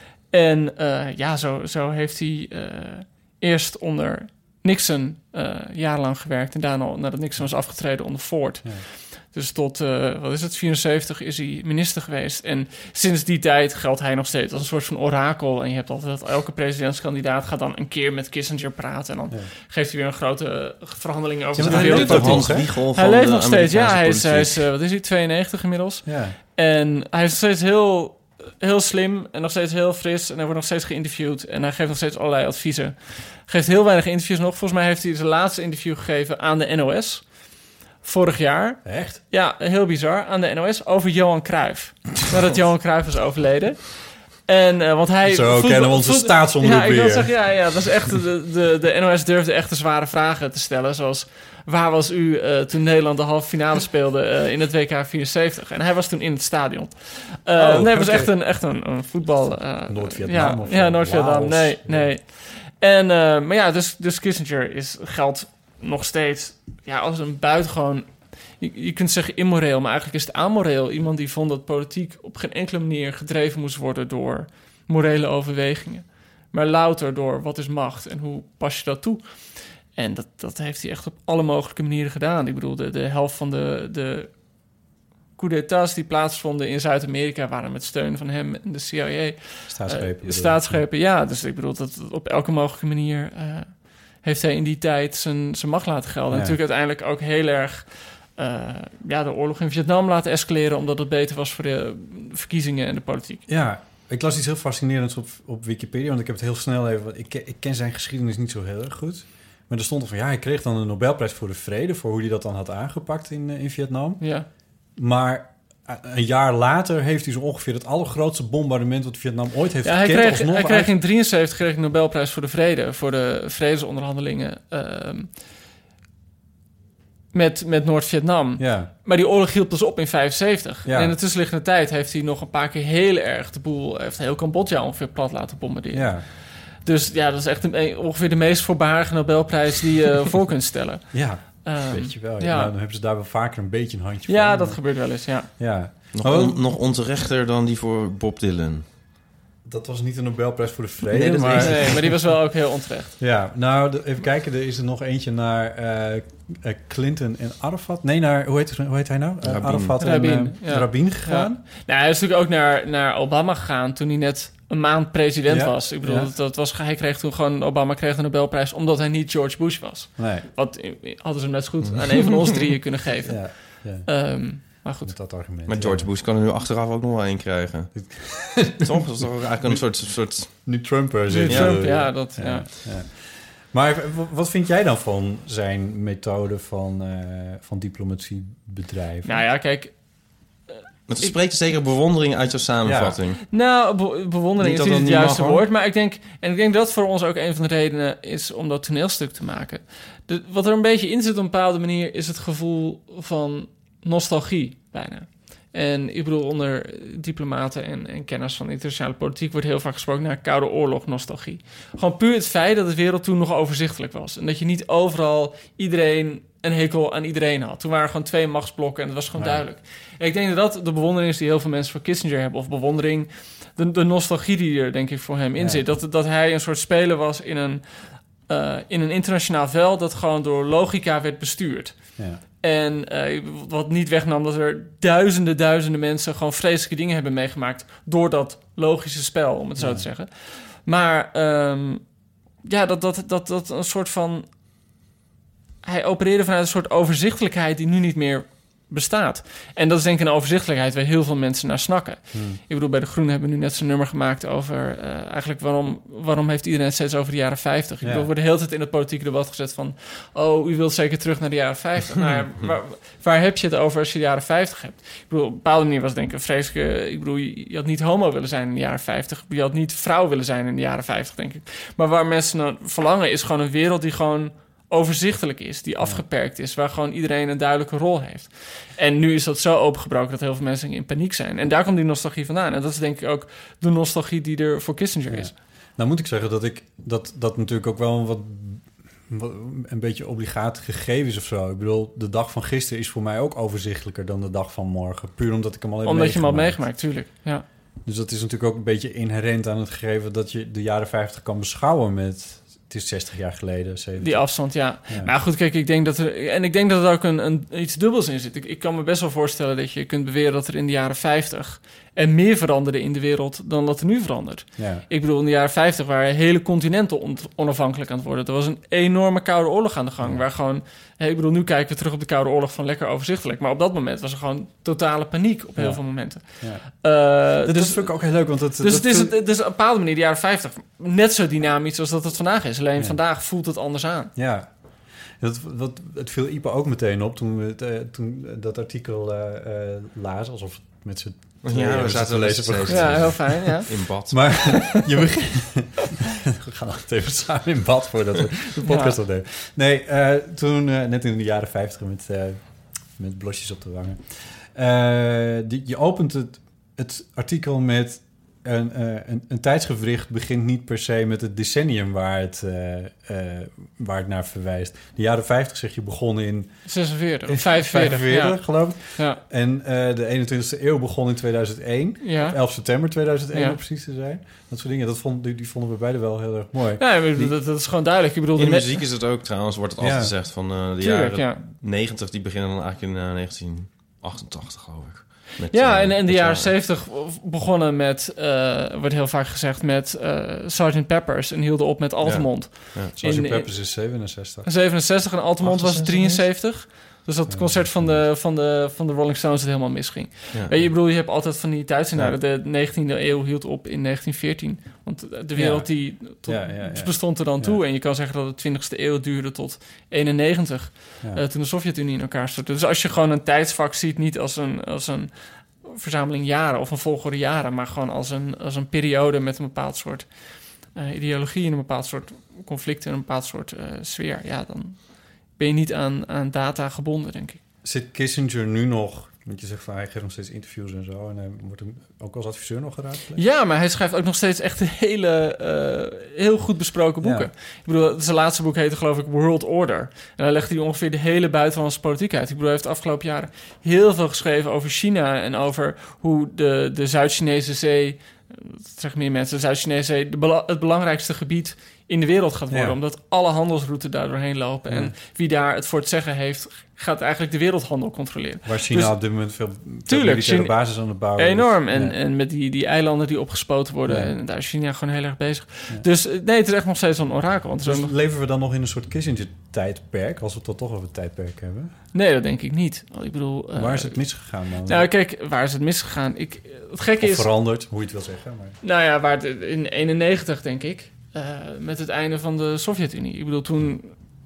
En uh, ja, zo, zo heeft hij uh, eerst onder Nixon uh, jarenlang gewerkt... en daarna, nadat Nixon was afgetreden, onder Ford... Ja. Dus tot, uh, wat is het, vierenzeventig is hij minister geweest. En sinds die tijd geldt hij nog steeds als een soort van orakel. En je hebt altijd dat elke presidentskandidaat gaat dan een keer met Kissinger praten. En dan ja. geeft hij weer een grote verhandeling over ja, de wereld. Hij leeft nog steeds, ja. Hij is, hij is uh, wat is hij, tweeënnegentig inmiddels. Ja. En hij is nog steeds heel, heel slim en nog steeds heel fris. En hij wordt nog steeds geïnterviewd. En hij geeft nog steeds allerlei adviezen. Geeft heel weinig interviews nog. Volgens mij heeft hij zijn laatste interview gegeven aan de N O S... vorig jaar. Echt? Ja, heel bizar. Aan de N O S over Johan Cruijff. Nadat Johan Cruijff was overleden. En, uh, want hij... Zo voetbal, kennen we onze voetbal, staatsomroep ja, ik wil weer. zeggen, ja, ja, dat is echt... De, de, de N O S durfde echt de zware vragen te stellen. Zoals, waar was u uh, toen Nederland de halve finale speelde uh, in het W K vierenzeventig? En hij was toen in het stadion. Uh, oh, nee, het was okay. echt een, echt een, een voetbal... Uh, Noord-Vietnam ja, of Ja, Noord-Vietnam. Laos. Nee, nee. En, uh, maar ja, dus, dus Kissinger is, geldt nog steeds ja, als een buitengewoon... Je, je kunt zeggen immoreel, maar eigenlijk is het amoreel. Iemand die vond dat politiek op geen enkele manier gedreven moest worden door morele overwegingen. maar louter door wat is macht en hoe pas je dat toe. En dat, dat heeft hij echt op alle mogelijke manieren gedaan. Ik bedoel, de, de helft van de, de coup d'états die plaatsvonden in Zuid-Amerika waren met steun van hem en de C I A. Staatsgrepen. Uh, staatsgrepen, ja. Dus ik bedoel, dat op elke mogelijke manier uh, heeft hij in die tijd zijn, zijn macht laten gelden. Ja. En natuurlijk uiteindelijk ook heel erg uh, ja, de oorlog in Vietnam laten escaleren, omdat het beter was voor de verkiezingen en de politiek. Ja, ik las iets heel fascinerends op, op Wikipedia, want ik heb het heel snel even... Want ik, ik ken zijn geschiedenis niet zo heel erg goed. Maar er stond er van, ja, hij kreeg dan een Nobelprijs voor de vrede, voor hoe hij dat dan had aangepakt in, in Vietnam. Ja. Maar een jaar later heeft hij zo ongeveer het allergrootste bombardement wat Vietnam ooit heeft ja, hij gekend. kreeg, hij kreeg uit... in drieënzeventig kreeg de Nobelprijs voor de vrede, voor de vredesonderhandelingen uh, met, met Noord-Vietnam. Ja. Maar die oorlog hield dus op in vijfenzeventig. Ja. En in de tussenliggende tijd heeft hij nog een paar keer heel erg de boel, heeft heel Cambodja ongeveer plat laten bombarderen. Ja. Dus ja, dat is echt een, ongeveer de meest voorbarige Nobelprijs die je voor kunt stellen. Ja. Um, Weet je wel. Ja. Ja. Nou, dan hebben ze daar wel vaker een beetje een handje Ja, van. dat maar... gebeurt wel eens, ja. Ja. Nog, Oh, on, nog onterechter dan die voor Bob Dylan. Dat was niet een Nobelprijs voor de vrede, Nee, dat maar... is- Nee, maar die was wel ook heel onterecht. Ja, nou, de, even kijken. Er is er nog eentje naar uh, uh, Clinton en Arafat. Nee, naar... Hoe heet, hoe heet hij nou? Uh, Rabin. Arafat Rabin, en uh, ja. Rabin gegaan. Ja. Nou, hij is natuurlijk ook naar, naar Obama gegaan toen hij net een maand president Ja, was. Ik bedoel, ja. dat, dat was, hij kreeg toen gewoon... Obama kreeg de Nobelprijs omdat hij niet George Bush was. Nee. Wat eh, hadden ze hem net zo goed aan een van ons drieën kunnen geven. Ja, ja. Um, maar goed. Met dat argument. Maar George ja. Bush kan er nu achteraf ook nog wel één krijgen. Toch? Dat is toch ook eigenlijk een soort... soort... Nu Trump er Nu zit. Trump, Ja. ja, dat... Ja. Ja, ja. Maar w- wat vind jij dan van zijn methode van, uh, van diplomatie bedrijven? Nou ja, kijk... Het spreekt zeker bewondering uit jouw samenvatting. Nou, be- bewondering Niet is dat niet dat het niet juiste mag, hoor. woord. Maar ik denk, en ik denk dat voor ons ook een van de redenen is om dat toneelstuk te maken. De, wat er een beetje in zit op een bepaalde manier is het gevoel van nostalgie bijna. En ik bedoel, onder diplomaten en, en kenners van internationale politiek wordt heel vaak gesproken naar Koude Oorlog nostalgie. Gewoon puur het feit dat de wereld toen nog overzichtelijk was. En dat je niet overal iedereen een hekel aan iedereen had. Toen waren er gewoon twee machtsblokken en dat was gewoon Ja. duidelijk. En ik denk dat dat de bewondering is die heel veel mensen voor Kissinger hebben. Of bewondering, de, de nostalgie die er denk ik voor hem in Ja. zit. Dat, dat hij een soort speler was in een, uh, in een internationaal veld dat gewoon door logica werd bestuurd. Ja. En uh, wat niet wegnam dat er duizenden, duizenden mensen gewoon vreselijke dingen hebben meegemaakt door dat logische spel, om het zo Ja. te zeggen. Maar um, ja, dat, dat, dat, dat een soort van... Hij opereerde vanuit een soort overzichtelijkheid die nu niet meer bestaat. En dat is denk ik een overzichtelijkheid waar heel veel mensen naar snakken. Hmm. Ik bedoel, bij De Groenen hebben we nu net zo'n nummer gemaakt over... Uh, eigenlijk waarom, waarom heeft iedereen het steeds over de jaren vijftig? Ik Ja. bedoel, we worden de hele tijd in het politieke debat gezet van... oh, u wilt zeker terug naar de jaren vijftig. Nou ja, waar, waar heb je het over als je de jaren vijftig hebt? Ik bedoel, op een bepaalde manier was het denk ik een vreselijke... Ik bedoel, je, je had niet homo willen zijn in de jaren vijftig. Je had niet vrouw willen zijn in de jaren vijftig, denk ik. Maar waar mensen naar verlangen is gewoon een wereld die gewoon... overzichtelijk is, die afgeperkt is... waar gewoon iedereen een duidelijke rol heeft. En nu is dat zo opengebroken dat heel veel mensen in paniek zijn. En daar komt die nostalgie vandaan. En dat is denk ik ook de nostalgie die er voor Kissinger Ja. is. Nou moet ik zeggen dat ik dat, dat natuurlijk ook wel een wat, wat een beetje obligaat gegeven is of zo. Ik bedoel, de dag van gisteren is voor mij ook overzichtelijker dan de dag van morgen. Puur omdat ik hem al heb Omdat je hem had meegemaakt. meegemaakt, tuurlijk. Ja. Dus dat is natuurlijk ook een beetje inherent aan het gegeven dat je de jaren vijftig kan beschouwen met... Het is zestig jaar geleden, zeventig. Die afstand, ja. Ja. Maar goed, kijk, ik denk dat er... En ik denk dat er ook een, een, iets dubbels in zit. Ik, ik kan me best wel voorstellen dat je kunt beweren... dat er in de jaren vijftig er meer veranderde in de wereld... dan dat er nu verandert. Ja. Ik bedoel, in de jaren vijftig waren hele continenten on- onafhankelijk aan het worden. Er was een enorme Koude Oorlog aan de gang. Ja. Waar gewoon... Hey, ik bedoel, nu kijken we terug op de Koude Oorlog van lekker overzichtelijk. Maar op dat moment was er gewoon totale paniek op heel Ja. veel momenten. Ja. Uh, Dat dus is vind ik ook heel leuk, want het... dus, dat het is, vind- het is op een bepaalde manier de jaren vijftig net zo dynamisch als dat het vandaag is. Alleen Ja. vandaag voelt het anders aan. Ja, dat, wat, het viel Ipe ook meteen op toen we het, eh, toen dat artikel eh eh lazen, alsof het met z'n tweeën Ja, we zitten zaten te lezen voor- voor- Ja, heel fijn, ja. In bad. Maar je begint... we gaan altijd even samen in bad voordat we de podcast Ja. opnemen. Nee, eh, toen, eh, net in de jaren vijftig met, eh, met blosjes op de wangen. Eh, die, je opent het, het artikel met... een, uh, een, een tijdsgewricht begint niet per se met het decennium waar het, uh, uh, waar het naar verwijst. De jaren vijftig, zeg je, begon in... zesenveertig, of vijfenveertig, vijfenveertig ja. geloof ik. Ja. En uh, de eenentwintigste eeuw begon in tweeduizend één. Ja. elf september tweeduizend één, Ja. om precies te zijn. Dat soort dingen, dat vond, die, die vonden we beide wel heel erg mooi. Ja, maar Die- dat, dat is gewoon duidelijk. Ik bedoel, In de de me- muziek is het ook trouwens, wordt het altijd Ja. gezegd van uh, de Tuurlijk, jaren ja. negentig, die beginnen dan eigenlijk in uh, negentien achtentachtig, geloof ik. Met, Ja, uh, en in de met, jaren uh, zeventig begonnen met, uh, wordt heel vaak gezegd, met uh, sergeant Peppers en hielden op met Altamont. Ja. sergeant in- Peppers is zevenenzestig. zevenenzestig en Altamont was achtenzeventig. drieënzeventig. Dus dat concert van de, van, de, van de Rolling Stones het helemaal misging. Ja. Weet je, ik bedoel, je hebt altijd van die tijdscenario's. Ja. De negentiende eeuw hield op in negentien veertien. Want de wereld Ja. die tot, Ja, ja, ja. bestond er dan Ja. toe. En je kan zeggen dat de twintigste eeuw duurde tot eenennegentig. Ja. Uh, toen de Sovjet-Unie in elkaar stortte. Dus als je gewoon een tijdsvak ziet, niet als een, als een verzameling jaren of een volgorde jaren, maar gewoon als een, als een periode met een bepaald soort uh, ideologie en een bepaald soort conflict en een bepaald soort uh, sfeer, ja, dan ben je niet aan, aan data gebonden, denk ik. Zit Kissinger nu nog... Want je zegt van hij geeft nog steeds interviews en zo. En hij wordt hem ook als adviseur nog geraadpleegd. Ja, maar hij schrijft ook nog steeds echt hele, uh, heel goed besproken boeken. Ja. Ik bedoel, zijn laatste boek heette geloof ik World Order. En daar legt hij ongeveer de hele buitenlandse politiek uit. Ik bedoel, hij heeft de afgelopen jaren heel veel geschreven over China en over hoe de, de Zuid-Chinese Zee, dat zeggen meer mensen, de Zuid-Chinese Zee, de bela- het belangrijkste gebied in de wereld gaat worden. Ja. Omdat alle handelsroutes daar doorheen lopen. Ja. En wie daar het voor het zeggen heeft, gaat eigenlijk de wereldhandel controleren. Waar China Dus- op dit moment veel, veel Tuurlijk, militaire China- basis aan het bouwen is. Enorm. En, Ja. en met die, die eilanden die opgespoten worden. Ja. En daar is China gewoon heel erg bezig. Ja. Dus eh, nee, het is echt nog steeds een orakel. Want er is Dus ook nog... leven we dan nog in een soort Kissinger-tijdperk... als we het dan toch over het tijdperk hebben? Nee, dat denk ik niet. Want ik bedoel... uh, Waar is het misgegaan dan? Nou, kijk, waar is het misgegaan? Ik, het gekke of is... veranderd, hoe je het wil zeggen. Maar... Nou ja, waar het, in eenennegentig, denk ik. Uh, met het einde van de Sovjet-Unie. Ik bedoel, toen...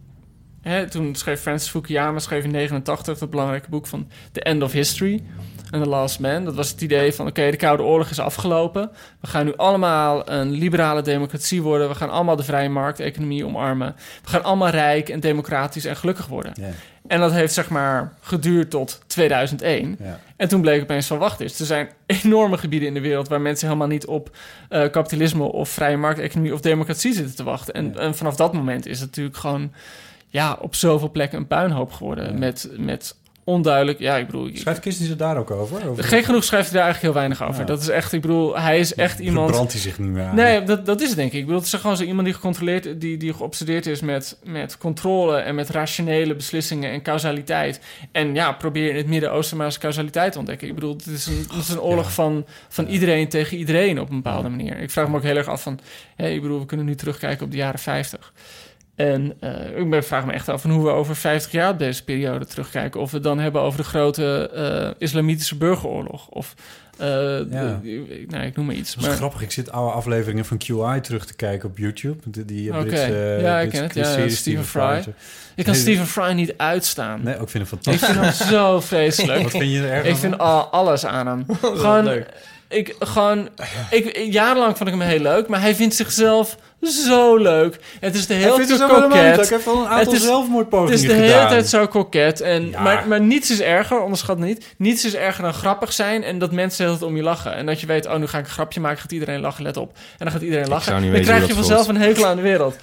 Hè, toen schreef Francis Fukuyama schreef in negenentachtig dat belangrijke boek van The End of History and The Last Man. Dat was het idee van, oké, okay, de Koude Oorlog is afgelopen. We gaan nu allemaal een liberale democratie worden. We gaan allemaal de vrije markteconomie omarmen. We gaan allemaal rijk en democratisch en gelukkig worden. Ja. En dat heeft zeg maar geduurd tot tweeduizend één. Ja. En toen bleek opeens van, wacht eens, er zijn enorme gebieden in de wereld waar mensen helemaal niet op uh, kapitalisme of vrije markteconomie of democratie zitten te wachten. En, Ja. en vanaf dat moment is het natuurlijk gewoon, ja, op zoveel plekken een puinhoop geworden. Ja. Met, met onduidelijk, ja, ik bedoel... Schrijft Kissinger daar ook over? over... Gek genoeg schrijft hij daar eigenlijk heel weinig over. Ja. Dat is echt, ik bedoel, hij is echt iemand... Verbrandt hij zich niet meer aan? Nee, dat, dat is het denk ik. Ik bedoel, het is gewoon zo iemand die gecontroleerd, die, die geobsedeerd is met, met controle en met rationele beslissingen en causaliteit. En ja, probeer in het Midden-Oosten maar eens causaliteit te ontdekken. Ik bedoel, het is een, het is een oorlog Ja. van, van iedereen tegen iedereen op een bepaalde manier. Ik vraag me ook heel erg af van, hé, ik bedoel, we kunnen nu terugkijken op de jaren vijftig. En uh, ik ben- vraag me echt af van hoe we over vijftig jaar op deze periode terugkijken. Of we het dan hebben over de grote uh, islamitische burgeroorlog. Of, uh, Ja. de- nou, ik noem maar iets. Dat is Maar, grappig. Ik zit oude afleveringen van Q I terug te kijken op YouTube. Die, die Oké. Britse, Ja, ik Britse ken het. Ja, serie Stephen Fry. Fry. ik kan Nee, Stephen Fry niet uitstaan. Nee, ik vind hem Ik fantastisch. vind hem zo vreselijk. Wat vind je er erg Ik aan? vind al, alles aan hem. Gewoon, leuk. ik, gewoon, ik, jarenlang vond ik hem heel leuk, maar hij vindt zichzelf zo leuk. Het is de Hij hele vindt tijd het ook helemaal niet leuk. koket. Hij heeft al een Het aantal is- zelfmoordpogingen Het is de gedaan. hele tijd zo koket. En, Ja. maar, maar niets is erger, onderschat niet. Niets is erger dan grappig zijn en dat mensen de hele tijd om je lachen. En dat je weet, oh, nu ga ik een grapje maken, gaat iedereen lachen, let op. En dan gaat iedereen lachen. zou niet Dan weten krijg je hoe dat vanzelf een hekel aan de wereld.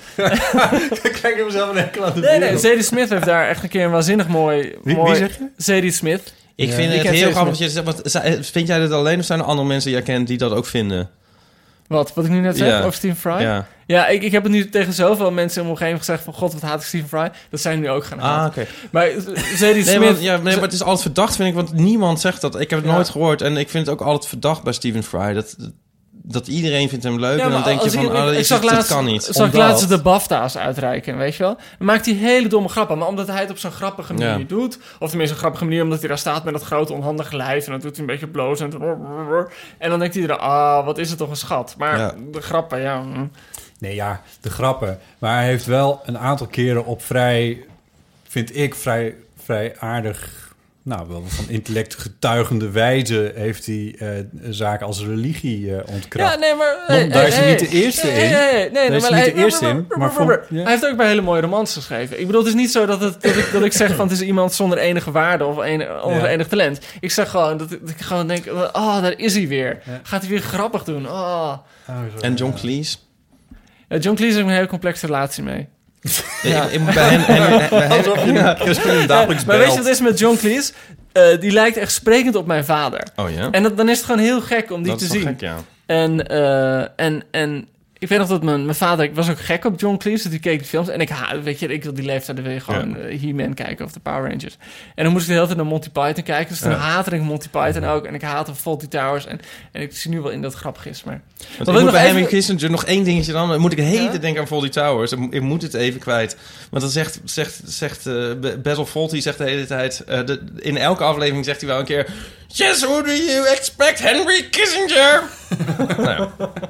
Ik kijk hem zelf een enkel aan de Nee, nee, wereld. Zadie Smith heeft daar echt een keer een waanzinnig mooi... Wie, mooi wie zeg je? Zadie Smith. Ik Ja. vind Ik het ken heel James grappig dat je zegt, wat, zij- vind jij dit alleen of zijn er andere mensen die jij kent die dat ook vinden? Wat, wat ik nu net zeg Ja. over Stephen Fry? Ja. Ja, ik, ik heb het nu tegen zoveel mensen in mijn omgeving gezegd van... God, wat haat ik Stephen Fry. Dat zijn nu ook gaan Ah, haten. oké. Maar Zadie Nee, Smith... maar, ja, nee, maar het is altijd verdacht, vind ik, want niemand zegt dat. Ik heb het Ja. nooit gehoord en ik vind het ook altijd verdacht bij Stephen Fry. Dat, dat iedereen vindt hem leuk Ja, en dan maar denk je als van, ik- ah, dat, ik is- zag dat laatst- kan niet. Zag ik Omdat- laatst de BAFTA's uitreiken, weet je wel? Dan maakt hij hele domme grappen. Maar omdat hij het op zo'n grappige manier Ja. doet... of tenminste een grappige manier omdat hij daar staat met dat grote onhandige lijf... en dan doet hij een beetje bloos en... en dan denkt iedereen, ah, wat is het toch een schat. Maar Ja. de grappen, ja... mm. Nee, ja, de grappen. Maar hij heeft wel een aantal keren op vrij, vind ik, vrij, vrij aardig nou, wel van intellect getuigende wijze heeft hij uh, zaken als religie uh, ontkracht. Ja, nee, maar... Hey, daar is hij hey, niet de eerste hey, in. Hey, hey, nee, daar nee, is maar hij niet hey, de eerste in. Maar van, ja. Hij heeft ook bij hele mooie romans geschreven. Ik bedoel, het is niet zo dat, het, dat, ik, dat ik zeg van... het is iemand zonder enige waarde of een, onder ja. enig talent. Ik zeg gewoon dat ik, dat ik gewoon denk... oh, daar is hij weer. Ja. Gaat hij weer grappig doen. Oh. Oh, en John Cleese? Ja, John Cleese heeft een hele complexe relatie mee. Ja, in, bij hen... hen, bij hen ja, ja, dagelijks maar weet je wat het is met John Cleese? Uh, die lijkt echt sprekend op mijn vader. Oh ja? En dat, dan is het gewoon heel gek om die dat te is zien. Gek, ja. En, uh, en, en ik weet nog dat mijn, mijn vader... Ik was ook gek op John Cleese, dus die keek die films. En ik haat, weet je, ik wil die leeftijd, dan wil je gewoon ja. uh, He-Man kijken of de Power Rangers. En dan moest ik de hele tijd naar Monty Python kijken. Dus toen ja. haatte ik Monty Python ook. En ik haatte Fawlty Towers. En, en ik zie nu wel in dat het grappig is, maar... Want ik moet bij Henry Kissinger nog één dingetje dan... Dan moet ik de hele ja? denken aan Fawlty Towers. Ik moet het even kwijt. Want dan zegt, zegt, zegt uh, Basil Fawlty zegt de hele tijd... Uh, de, in elke aflevering zegt hij wel een keer... Yes, who do you expect, Henry Kissinger? nou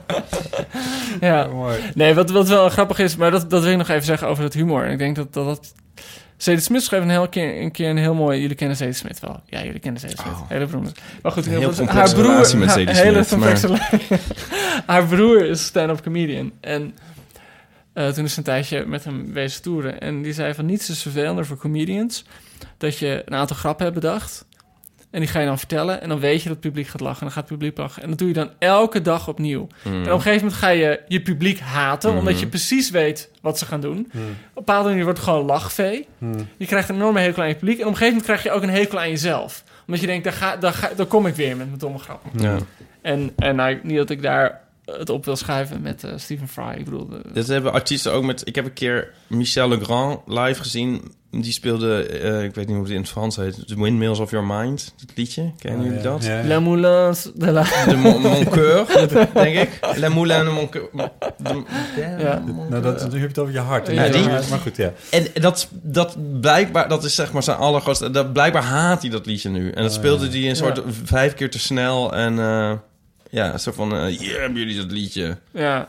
ja. ja. Mooi. Nee, wat, wat wel grappig is... Maar dat, dat wil ik nog even zeggen over het humor. En ik denk dat dat... dat Zadie Smith schreef een, heel keer, een keer een heel mooi... Jullie kennen Zadie Smith wel. Ja, jullie kennen Zadie Smith. Oh. Hele beroemde. Maar goed, een heel, heel complexe haar broer, relatie met Zadie Smith. Hele complexe maar... haar broer is stand-up comedian. En uh, toen is een tijdje met hem wezen toeren. En die zei van niets is vervelender voor comedians... dat je een aantal grappen hebt bedacht... En die ga je dan vertellen. En dan weet je dat het publiek gaat lachen. En dan gaat het publiek lachen. En dat doe je dan elke dag opnieuw. Mm. En op een gegeven moment ga je je publiek haten. Mm. Omdat je precies weet wat ze gaan doen. Mm. Op een bepaalde manier wordt het gewoon lachvee. Mm. Je krijgt een enorme hekel aan je publiek. En op een gegeven moment krijg je ook een hekel aan jezelf. Omdat je denkt, daar, ga, daar, ga, daar kom ik weer met mijn domme grappen. Ja. En, en nou, niet dat ik daar het op wil schuiven met uh, Stephen Fry. Ik bedoel... De... Dat hebben artiesten ook met... Ik heb een keer Michel Legrand live gezien... Die speelde, uh, ik weet niet hoe het in het Frans heet... The Windmills of Your Mind, het liedje. Kennen oh, jullie ja. dat? Ja. La Moulin de la... De mon, mon Coeur, denk ik. La Moulin de Mon Coeur. De, ja. ja. Nou, dat, nu heb je het over je hart. Ja, die, maar goed, ja. En dat, dat blijkbaar, dat is zeg maar zijn allergrootste... Dat, blijkbaar haat hij dat liedje nu. En dat speelde hij oh, ja. een soort ja. vijf keer te snel en... Uh, ja, zo van, uh, hier hebben jullie dat liedje. Ja.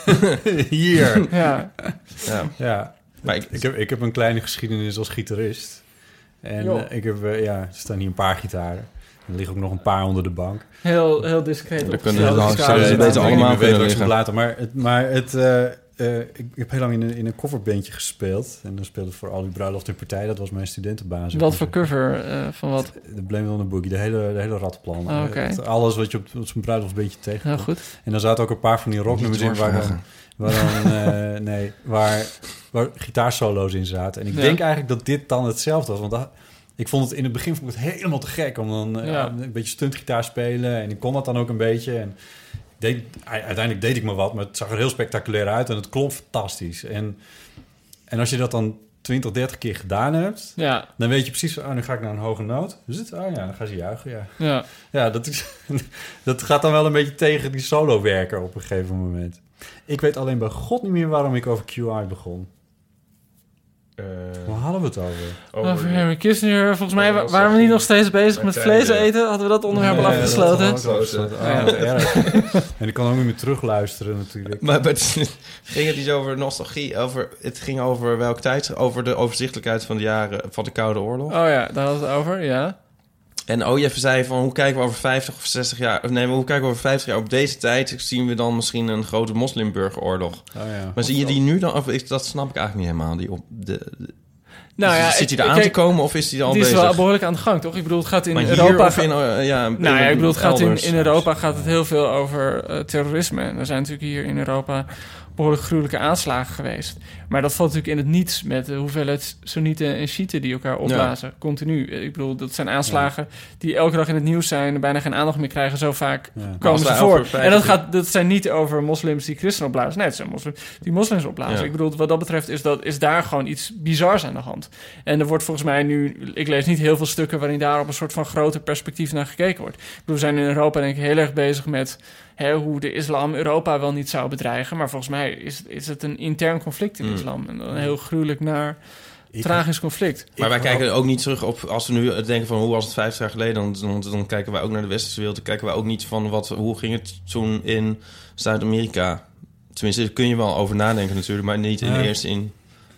Hier. Ja. Ja. ja. Maar ik, ik, heb, ik heb een kleine geschiedenis als gitarist. En uh, ik heb, uh, ja, er staan hier een paar gitaren. Er liggen ook nog een paar onder de bank. Heel, heel discreet. We kunnen ze beter allemaal kunnen liggen. Later. Maar het, maar het uh, uh, ik heb heel lang in een, in een coverbandje gespeeld. En dan speelde ik voor Al die Bruiloft en Partij. Dat was mijn studentenbasis. Wat voor cover? Uh, van wat? De Blame It on the Boogie. De hele, de hele ratplan. Oh, okay. Alles wat je op, op zo'n bruiloftbandje tegenkomt. Heel goed. En dan zaten ook een paar van die rocknummers in waar dan... Waar, dan, uh, nee, waar, waar gitaarsolo's in zaten. En ik ja. denk eigenlijk dat dit dan hetzelfde was. Want dat, ik vond het in het begin vond ik het helemaal te gek... om dan uh, ja. een beetje stuntgitaar spelen. En ik kon dat dan ook een beetje. En deed, uiteindelijk deed ik me wat, maar het zag er heel spectaculair uit. En het klonk fantastisch. En, en als je dat dan twintig, dertig keer gedaan hebt... Ja. dan weet je precies... oh, nu ga ik naar een hoge noot. Is het? Oh ja, dan gaan ze juichen, ja. Ja, ja dat, is, dat gaat dan wel een beetje tegen die solo-werker op een gegeven moment. Ik weet alleen bij God niet meer waarom ik over Q I begon. Uh, Waar hadden we het over? Over, over Henry Kissinger. Volgens mij wa- waren we niet nog steeds bezig met vlees eten. Hadden we dat onderwerp al nee, afgesloten? Dat was oh, ja. erg. En ik kan ook niet meer terugluisteren natuurlijk. Maar, maar het ging het iets over nostalgie. Over, het ging over welke tijd? Over de overzichtelijkheid van de jaren van de Koude Oorlog. Oh ja, daar hadden we het over, ja. En oh, je zei van hoe kijken we over vijftig of zestig jaar... Nee, maar hoe kijken we over vijftig jaar? Op deze tijd zien we dan misschien een grote moslimburgeroorlog. Oh ja. Maar zie je die nu dan? Of is, dat snap ik eigenlijk niet helemaal. Die op de, de, nou ja, zit hij er aan kijk, te komen of is hij al die bezig? Die is wel behoorlijk aan de gang, toch? Ik bedoel, het gaat in maar Europa... Of in, uh, ja, nou ja, ik bedoel, het gaat in, in Europa gaat het heel veel over uh, terrorisme. En er zijn natuurlijk hier in Europa behoorlijk gruwelijke aanslagen geweest. Maar dat valt natuurlijk in het niets met de hoeveelheid Soenieten en Shiiten die elkaar opblazen. Ja. Continu. Ik bedoel, dat zijn aanslagen ja. die elke dag in het nieuws zijn en bijna geen aandacht meer krijgen. Zo vaak ja. komen ze voor. En dat, gaat, dat zijn niet over moslims die christenen opblazen. Nee, het zijn moslims die moslims opblazen. Ja. Ik bedoel, wat dat betreft is, dat, is daar gewoon iets bizars aan de hand. En er wordt volgens mij nu... Ik lees niet heel veel stukken waarin daar op een soort van groter perspectief naar gekeken wordt. Ik bedoel, we zijn in Europa denk ik heel erg bezig met... Hè, hoe de islam Europa wel niet zou bedreigen. Maar volgens mij is, is het een intern conflict in mm. islam. En een heel gruwelijk naar ik, tragisch conflict. Maar wij kijken ook niet terug op... Als we nu denken van hoe was het vijftig jaar geleden... Dan, dan, dan kijken wij ook naar de westerse wereld. Dan kijken wij ook niet van wat, hoe ging het toen in Zuid-Amerika. Tenminste, daar kun je wel over nadenken natuurlijk. Maar niet in ja. de eerste in...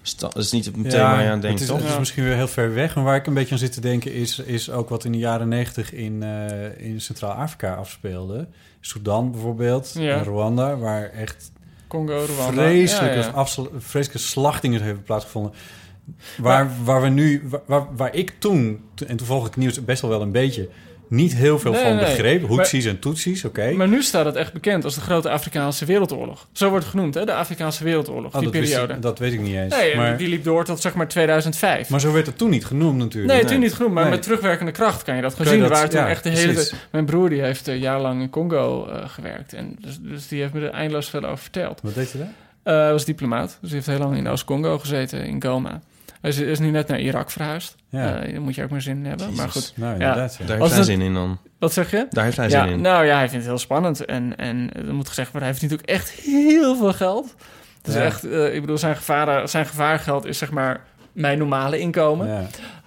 sta- dat is niet het thema waar je aan denkt, het is, toch? het is Ja. misschien weer heel ver weg. Maar waar ik een beetje aan zit te denken is, is ook wat in de jaren negentig in, uh, in Centraal-Afrika afspeelde. Sudan bijvoorbeeld, Ja. en Rwanda, waar echt Congo, Rwanda. vreselijke, Ja, ja. afsla- vreselijke slachtingen hebben plaatsgevonden. Waar, waar we nu, waar- waar, waar ik toen, en toen volg ik het nieuws best wel wel een beetje, niet heel veel Nee, van nee. begreep. Maar- Houthis en Tutsis, oké. Maar nu staat het echt bekend als de grote Afrikaanse Wereldoorlog. Zo wordt het genoemd, hè? De Afrikaanse Wereldoorlog, Oh, die dat, wist periode. ik, dat weet ik niet eens. Nee, maar, die liep door tot zeg maar tweeduizend vijf. maar zo werd het toen niet genoemd natuurlijk. nee, toen niet genoemd, maar Nee. met terugwerkende kracht kan je dat gewoon Kan je zien. Er dat- waren toen ja, echt de hele... precies. Mijn broer die heeft uh, jarenlang in Congo uh, gewerkt. En dus, dus die heeft me er eindeloos veel over verteld. Wat deed je daar? Uh, hij was diplomaat, dus hij heeft heel lang in Oost-Congo gezeten, in Goma. Hij is, is nu net naar Irak verhuisd. Ja. Uh, daar moet je ook maar zin in hebben. Maar goed, Nou, Ja. inderdaad. Ja. Daar Als heeft hij het- zin in dan. wat zeg je? Daar heeft hij Ja, zin in. nou ja, hij vindt het heel spannend. En, en er moet gezegd worden, hij heeft natuurlijk echt heel veel geld. Dus Ja. echt, uh, ik bedoel, zijn, gevaar, zijn gevaargeld is zeg maar mijn normale inkomen. Ja.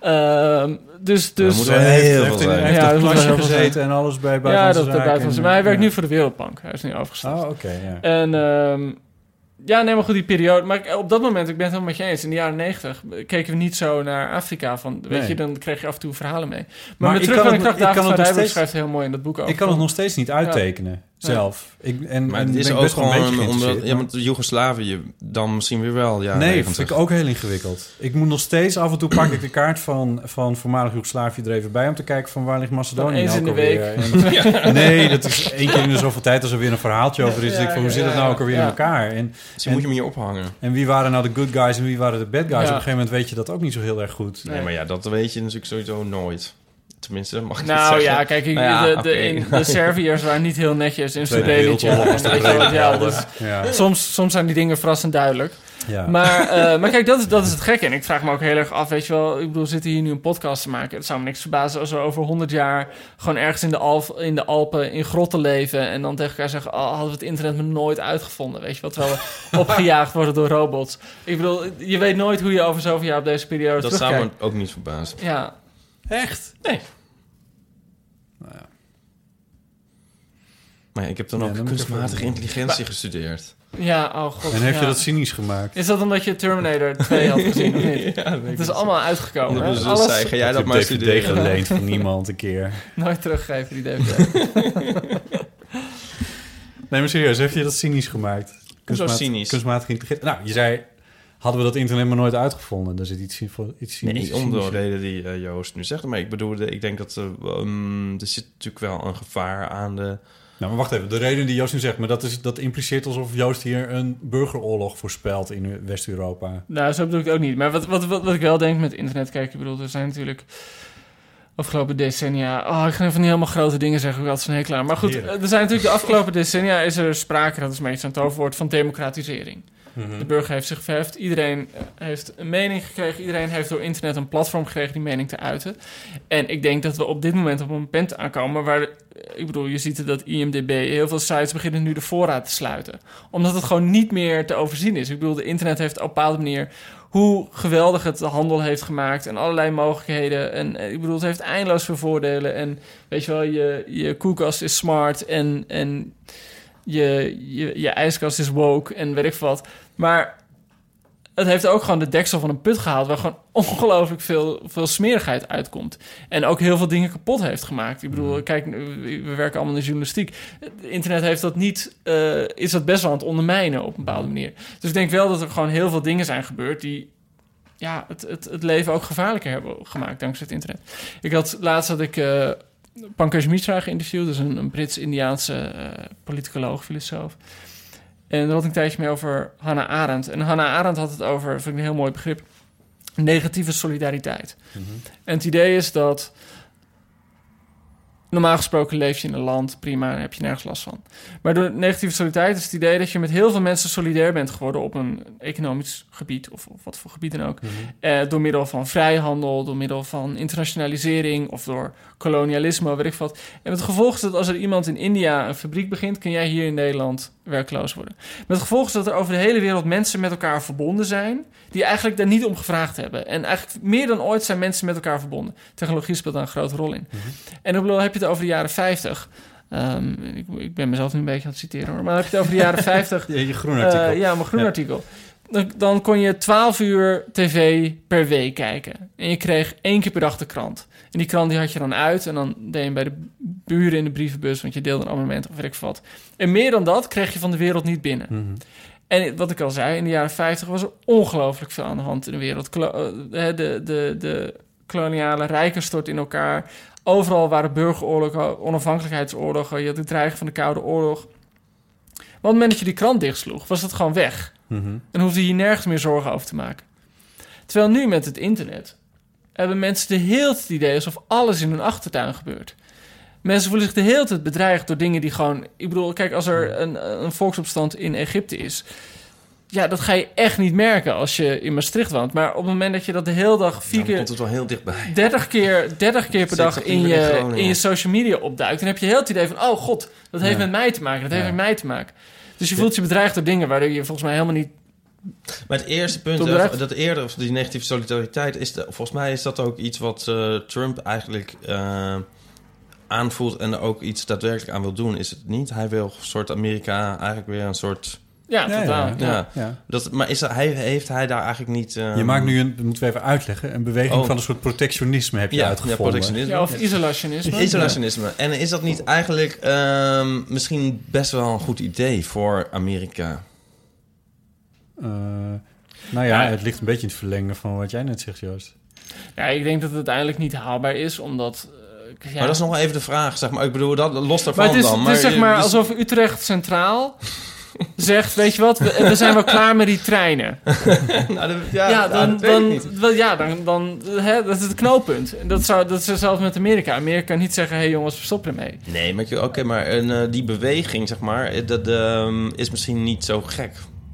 Ehm, dus dus moet Hij wel heeft, heel heeft, veel hij zijn. heeft Ja, op dat moet klasje wel heel veel gezeten en alles bij ja, buitenlandse dat de zaken. buitenlandse. en, Maar hij werkt ja. nu voor de Wereldbank. Hij is nu overgestapt. Oh, oké, ja. En ehm, ja, nee, maar goed, die periode. Maar ik- op dat moment, ik ben het helemaal met je eens. In de jaren negentig keken we niet zo naar Afrika. Van, weet Nee. je, dan kreeg je af en toe verhalen mee. Maar, Maar met ik terug kan van de het- kracht, ik kan David van het nog Rijbroek steeds- schrijft heel mooi in dat boek over. Ik kan het nog steeds niet uittekenen, zelf. Ik, en, Maar en het is ben ik ook best wel een beetje gewoon omdat... geïnteresseerd, Ja, maar- met Joegoslavië dan misschien weer wel, ja. nee, negentig. vind ik ook heel ingewikkeld. Ik moet nog steeds af en toe pak ik de kaart van, van voormalig Joegoslavië er even bij om te kijken van waar ligt Macedonië Dan eens nou in ook de alweer. En- nee, dat is één keer in de zoveel tijd als er weer een verhaaltje over is. Ja, denk ik van, hoe ja, zit het ja, nou ook alweer ja. in elkaar? En, Misschien moet je hem hier ophangen. en wie waren nou de good guys en wie waren de bad guys? Ja. Op een gegeven moment weet je dat ook niet zo heel erg goed. Nee, maar ja, dat weet je natuurlijk sowieso nooit. Tenminste, mag ik niet Nou zeggen. ja, kijk, ik, Nou ja, de, de, oké. in, de Serviërs waren niet heel netjes in Tweede Srebrenica. Wereldoorlog was En toch weet je wel, ja, redelijk dus Ja, soms, soms zijn die dingen verrassend duidelijk. ja. Maar, uh, maar kijk, dat is, dat is het gekke. En ik vraag me ook heel erg af, weet je wel... Ik bedoel, we zitten hier nu een podcast te maken. Het zou me niks verbazen als we over honderd jaar... gewoon ergens in de, Alf, in de Alpen in grotten leven... en dan tegen elkaar zeggen... Oh, hadden we het internet maar nooit uitgevonden, weet je wel? Terwijl we opgejaagd worden door robots. Ik bedoel, je weet nooit hoe je over zoveel jaar op deze periode Dat zou terugkijkt. me ook niet verbazen. Ja, Echt? Nee. Nou ja. Maar ja, ik heb dan Ja, ook dan moet ik kunstmatige even- intelligentie gestudeerd. ja, oh god. En heb ja. je dat cynisch gemaakt? Is dat omdat je Terminator twee had gezien, of niet? Ja, Het is allemaal uitgekomen. Omdat hè? we dus Alles zei, ga jij dat Ik maar heb D V D studeren? geleend van niemand een keer. nooit teruggeven, die D V D. Nee, maar serieus, heb je dat cynisch gemaakt? Kunstmaat- cynisch? Kunstmatige intelligentie. Nou, je zei, hadden we dat internet maar nooit uitgevonden. Daar zit iets, iets cynisch. Nee, om de reden die uh, Joost nu zegt. Maar ik bedoel, ik denk dat uh, um, er zit natuurlijk wel een gevaar aan de... Nou, maar wacht even. De reden die Joost nu zegt, maar dat, is, dat impliceert alsof Joost hier een burgeroorlog voorspelt in West-Europa. Nou, zo bedoel ik het ook niet. Maar wat, wat, wat, wat ik wel denk met internet, kijk, ik bedoel, er zijn natuurlijk afgelopen decennia... Oh, ik ga even niet helemaal grote dingen zeggen, ik had zo'n hekel aan. Maar goed, Heerlijk. er zijn natuurlijk de afgelopen decennia is er sprake, dat is meestal een toverwoord, van democratisering. Mm-hmm. De burger heeft zich verheft, iedereen heeft een mening gekregen, iedereen heeft door internet een platform gekregen die mening te uiten. En ik denk dat we op dit moment op een punt aankomen waar, ik bedoel, je ziet het dat I M D B, heel veel sites beginnen nu de voorraad te sluiten. Omdat het gewoon niet meer te overzien is. Ik bedoel, de internet heeft op een bepaalde manier hoe geweldig het de handel heeft gemaakt en allerlei mogelijkheden. En ik bedoel, het heeft eindeloos veel voordelen. En weet je wel, je, je koelkast is smart en, en je, je, je ijskast is woke en weet ik wat. Maar het heeft ook gewoon de deksel van een put gehaald waar gewoon ongelooflijk veel, veel smerigheid uitkomt. En ook heel veel dingen kapot heeft gemaakt. Ik bedoel, kijk, we werken allemaal in de journalistiek. Het internet heeft dat niet, uh, is dat best wel aan het ondermijnen op een bepaalde manier. Dus ik denk wel dat er gewoon heel veel dingen zijn gebeurd die ja, het, het, het leven ook gevaarlijker hebben gemaakt dankzij het internet. Ik had laatst had ik uh, Pankaj Mishra geïnterviewd, dus een, een Brits-Indiaanse uh, politicoloog, filosoof. En daar had ik een tijdje mee over Hannah Arendt. En Hannah Arendt had het over, vind ik een heel mooi begrip, negatieve solidariteit. Mm-hmm. En het idee is dat normaal gesproken leef je in een land, prima, daar heb je nergens last van. Maar door negatieve solidariteit is het idee dat je met heel veel mensen solidair bent geworden op een economisch gebied, of, of wat voor gebied dan ook. Mm-hmm. Eh, door middel van vrijhandel, door middel van internationalisering of door kolonialisme, weet ik wat. En het gevolg is dat als er iemand in India een fabriek begint, kun jij hier in Nederland werkloos worden. Met het gevolg is dat er over de hele wereld mensen met elkaar verbonden zijn, die eigenlijk daar niet om gevraagd hebben. En eigenlijk meer dan ooit zijn mensen met elkaar verbonden. Technologie speelt daar een grote rol in. Mm-hmm. En dan heb je het over de jaren vijftig. Um, ik, ik ben mezelf nu een beetje aan het citeren hoor. Maar dan heb je het over de jaren vijftig. Ja, je groen artikel. Uh, ja, mijn groen ja. artikel. Dan dan, dan kon je twaalf uur tv per week kijken. En je kreeg één keer per dag de krant. En die krant die had je dan uit. En dan deed je hem bij de buren in de brievenbus. Want je deelde een abonnement of weet ik wat. En meer dan dat kreeg je van de wereld niet binnen. Mhm. En wat ik al zei, in de jaren vijftig was er ongelooflijk veel aan de hand in de wereld. Klo- de, de, de, de koloniale rijken stortten in elkaar. Overal waren burgeroorlogen, onafhankelijkheidsoorlogen. Je had het dreigen van de Koude Oorlog. Maar op het moment dat je die krant dichtsloeg, was dat gewoon weg. Mhm. En hoefde je hier nergens meer zorgen over te maken. Terwijl nu met het internet hebben mensen de hele tijd het idee alsof alles in hun achtertuin gebeurt. Mensen voelen zich de hele tijd bedreigd door dingen die gewoon... Ik bedoel, kijk, als er een, een volksopstand in Egypte is... Ja, dat ga je echt niet merken als je in Maastricht woont. Maar op het moment dat je dat de hele dag vier Dan keer... komt het wel heel dichtbij. dertig keer, dertig keer per Zit dag dat in liever in je, Groningen? in je social media opduikt... dan heb je heel het idee van... oh god, dat heeft Ja. met mij te maken, dat heeft Ja. met mij te maken. Dus je voelt je bedreigd door dingen... waardoor je volgens mij helemaal niet... Maar het eerste punt, Tot hè, bedreigd. dat eerder, of die negatieve solidariteit, is de, volgens mij is dat ook iets wat uh, Trump eigenlijk uh, aanvoelt en er ook iets daadwerkelijk aan wil doen, is het niet? Hij wil een soort Amerika eigenlijk weer een soort... Ja, Ja, totaal. ja, Ja. Ja, Ja. Dat, maar is er, hij, heeft hij daar eigenlijk niet... Uh, Je maakt nu, een, dat moeten we even uitleggen... een beweging Oh. van een soort protectionisme heb je ja, ja, uitgevonden. protectionisme. Ja, of isolationisme. Isolationisme. En is dat niet eigenlijk um, misschien best wel een goed idee voor Amerika? Uh, nou ja, Ja. het ligt een beetje in het verlengen van wat jij net zegt, Joost. Ja, ik denk dat het uiteindelijk niet haalbaar is, omdat... uh, ja. Maar dat is nog wel even de vraag, zeg maar. Ik bedoel, dat los daarvan Maar het is, dan. het is zeg maar dus- alsof Utrecht Centraal zegt... weet je wat, we, we zijn wel klaar met die treinen. nou, dat, ja, Ja, ja, dan, dat weet ik dan, niet. wel, ja, dan, dan hè, dat is het knooppunt. En dat, zou, dat is zelfs met Amerika. Amerika kan niet zeggen, hé hey jongens, we stoppen ermee. Nee, maar oké, okay, maar een, uh, die beweging, zeg maar, eh, dat um, is misschien niet zo gek.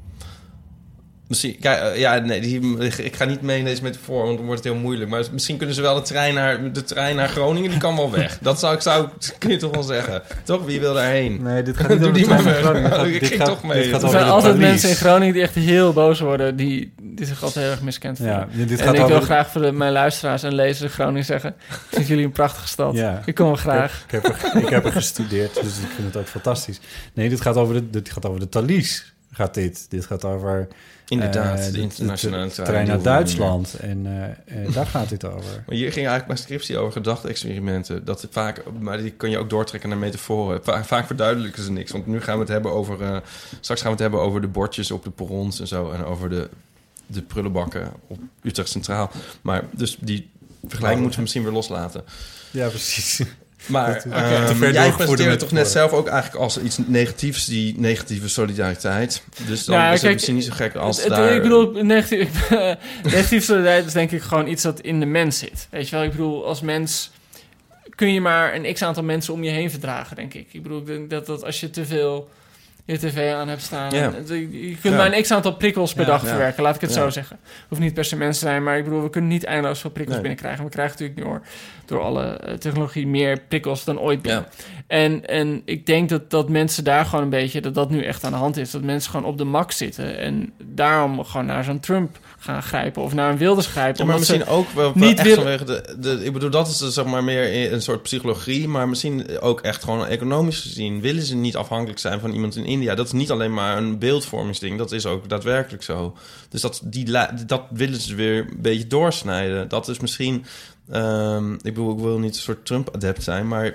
Misschien, kijk, uh, ja, nee, die, ik ga niet mee in deze metafoor, want dan wordt het heel moeilijk. Maar misschien kunnen ze wel de trein naar, de trein naar Groningen, die kan wel weg. Dat zou ik, zou, kun je toch wel zeggen. Toch? Wie wil daarheen? Nee, dit gaat Doe niet over die de maar trein weg. naar Groningen. Dit Oh, gaat- ik dit ging gaat- toch mee. dit gaat Er over zijn de altijd police. mensen in Groningen die echt heel boos worden... die, die zich altijd heel erg miskend voelen. Ja, dit en gaat ik over wil de- graag voor de, mijn luisteraars en lezers in Groningen zeggen... ik vind jullie een prachtige stad. Ja. Ik kom wel graag. Ik heb, ik, heb er, ik heb er gestudeerd, dus ik vind het ook fantastisch. Nee, dit gaat over de, dit gaat over de Thalys. Gaat dit. Dit gaat over... Inderdaad, eh, de internationale de, de trein. trein naar die hoeven we niet Duitsland. En uh, uh, daar gaat dit over. Maar hier ging eigenlijk mijn scriptie over gedachte-experimenten. Dat vaak, maar die kun je ook doortrekken naar metaforen. Va- vaak verduidelijken ze niks. Want nu gaan we het hebben over... Uh, straks gaan we het hebben over de bordjes op de perrons en zo. En over de, de prullenbakken op Utrecht Centraal. Maar dus die vergelijking moeten we misschien weer loslaten. Ja, precies. Maar Dat- um, Oké, te ver jij doorgevoerde presenteerde toch net metaforen. zelf ook eigenlijk als iets negatiefs... die negatieve solidariteit. Dus dan Ja, is het kijk, misschien niet zo gek als Het- het- daar... Ik bedoel, negatief, negatief solidariteit is denk ik gewoon iets dat in de mens zit. Weet je wel, ik bedoel, als mens kun je maar een x-aantal mensen om je heen verdragen, denk ik. Ik bedoel, ik denk dat, dat als je te veel je tv aan hebt staan... Ja. en- je kunt Ja. maar een x-aantal prikkels per Ja, dag ja. verwerken, laat ik het Ja. zo zeggen. Hoeft niet per se mensen te zijn, maar ik bedoel, we kunnen niet eindeloos veel prikkels Nee. binnenkrijgen. We krijgen natuurlijk door, door alle eh, technologie meer prikkels dan ooit binnen. Ja. En, en ik denk dat, dat mensen daar gewoon een beetje... dat dat nu echt aan de hand is. Dat mensen gewoon op de mak zitten... en daarom gewoon naar zo'n Trump gaan grijpen... of naar een Wilders grijpen. Ja, maar omdat ze- misschien ook wel, wel niet echt willen- vanwege de, de... Ik bedoel, dat is dus, zeg maar meer een soort psychologie... maar misschien ook echt gewoon economisch gezien... willen ze niet afhankelijk zijn van iemand in India. Dat is niet alleen maar een beeldvormingsding. Dat is ook daadwerkelijk zo. Dus dat, die, la- dat willen ze weer een beetje doorsnijden. Dat is misschien... Um, ik bedoel, ik wil niet een soort Trump-adept zijn... maar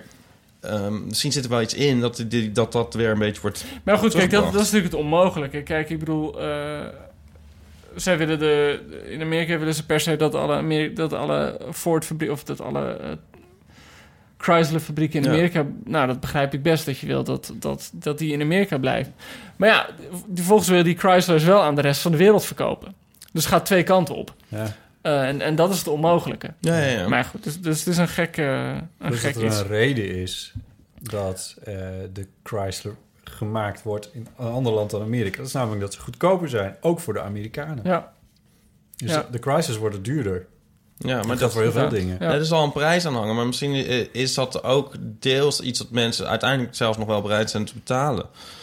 um, misschien zit er wel iets in... dat die, dat, dat weer een beetje wordt... Maar goed, kijk, dat, teruggebracht. dat is natuurlijk het onmogelijke. Kijk, ik bedoel... eh, zij willen de... In Amerika willen ze per se dat alle, Ameri- dat alle Ford-fabrieken... of dat alle eh, Chrysler-fabrieken in Ja. Amerika... Nou, dat begrijp ik best dat je wil dat, dat, dat die in Amerika blijft. Maar ja, die, volgens wil die Chryslers wel aan de rest van de wereld verkopen. Dus het gaat twee kanten op. Ja. Uh, en, en dat is het onmogelijke. Ja, ja, ja. Maar goed, dus, dus het is een gek, uh, een Dus gek dat er iets. een reden is dat uh, de Chrysler gemaakt wordt in een ander land dan Amerika. Dat is namelijk dat ze goedkoper zijn, ook voor de Amerikanen. Ja. Dus Ja. de Chryslers worden duurder. Ja, maar dat dat gaat voor heel veel ja. dingen. Ja. Er is al een prijs aan hangen, maar misschien is dat ook deels iets dat mensen uiteindelijk zelfs nog wel bereid zijn te betalen.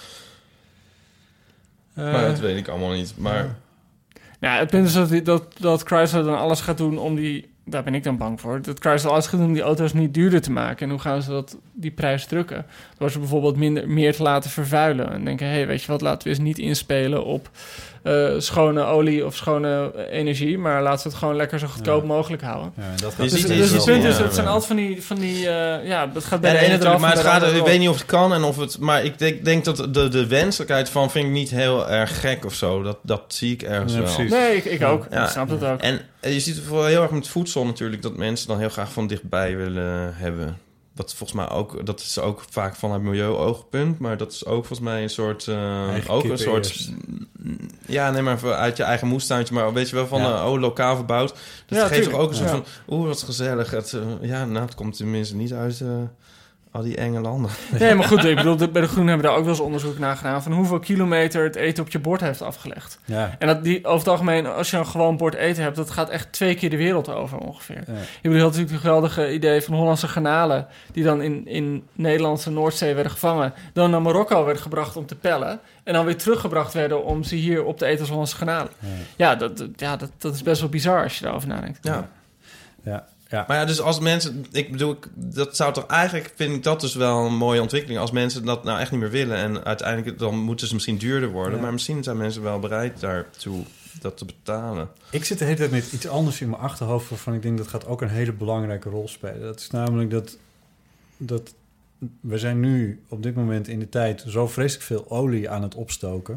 Uh, maar dat weet ik allemaal niet. Maar Nou, het punt is dat, die- dat, dat Chrysler dan alles gaat doen om die... Daar ben ik dan bang voor. Dat Chrysler alles gaat doen om die auto's niet duurder te maken. En hoe gaan ze dat, die prijs drukken? Door ze bijvoorbeeld minder, meer te laten vervuilen. En denken, hé, hey, weet je wat, laten we eens niet inspelen op uh, schone olie of schone energie. Maar laten we het gewoon lekker zo goedkoop Ja. mogelijk houden. Ja, en dat Je Dus, ziet dus iets het wel, punt ja, is, het zijn ja. altijd van die... Van die uh, ja, dat gaat bij Ja, de nee, ene natuurlijk, eraf maar en het bij de gaat, andere ik op. weet niet of het kan en of het... Maar ik denk, denk dat de, de wenselijkheid van vind ik niet heel erg gek of zo. Dat, dat zie ik ergens Ja, wel. precies. Nee, ik, ik ook. Ja. Ik snap het ook. En eh, je ziet het vooral heel erg met voedsel natuurlijk... dat mensen dan heel graag van dichtbij willen hebben. Wat volgens mij ook... Dat is ook vaak vanuit milieu-oogpunt. Maar dat is ook volgens mij een soort... Uh, Eigen ook een kippen soort... eerst. Ja, nee, maar uit je eigen moestuintje. Maar weet je wel, van Ja. uh, oh, lokaal verbouwd. Dat Ja, geeft tuurlijk. toch ook een soort Ja. van... Oeh, wat gezellig. Het, uh, ja, nou, het komt tenminste niet uit... Uh, al die enge landen. Nee, maar goed, ik bedoel, de- bij de Groen hebben we daar ook wel eens onderzoek naar gedaan... van hoeveel kilometer het eten op je bord heeft afgelegd. Ja. En dat die, over het algemeen, als je een gewoon bord eten hebt... dat gaat echt twee keer de wereld over ongeveer. Ja. Je bedoelt, je had natuurlijk het geweldige idee van Hollandse garnalen... die dan in, in Nederlandse Noordzee werden gevangen... dan naar Marokko werden gebracht om te pellen... en dan weer teruggebracht werden om ze hier op te eten als Hollandse garnalen. Ja. Ja, dat, dat- ja dat, dat is best wel bizar als je daarover nadenkt. Ja. Ja. Ja. Maar ja, dus als mensen... Ik bedoel, ik- dat zou toch eigenlijk... Vind ik dat dus wel een mooie ontwikkeling. Als mensen dat nou echt niet meer willen... en uiteindelijk dan moeten ze misschien duurder worden. Ja. Maar misschien zijn mensen wel bereid daartoe dat te betalen. Ik zit de hele tijd met iets anders in mijn achterhoofd... waarvan ik denk dat gaat ook een hele belangrijke rol spelen. Dat is namelijk dat... dat we zijn nu op dit moment in de tijd... zo vreselijk veel olie aan het opstoken.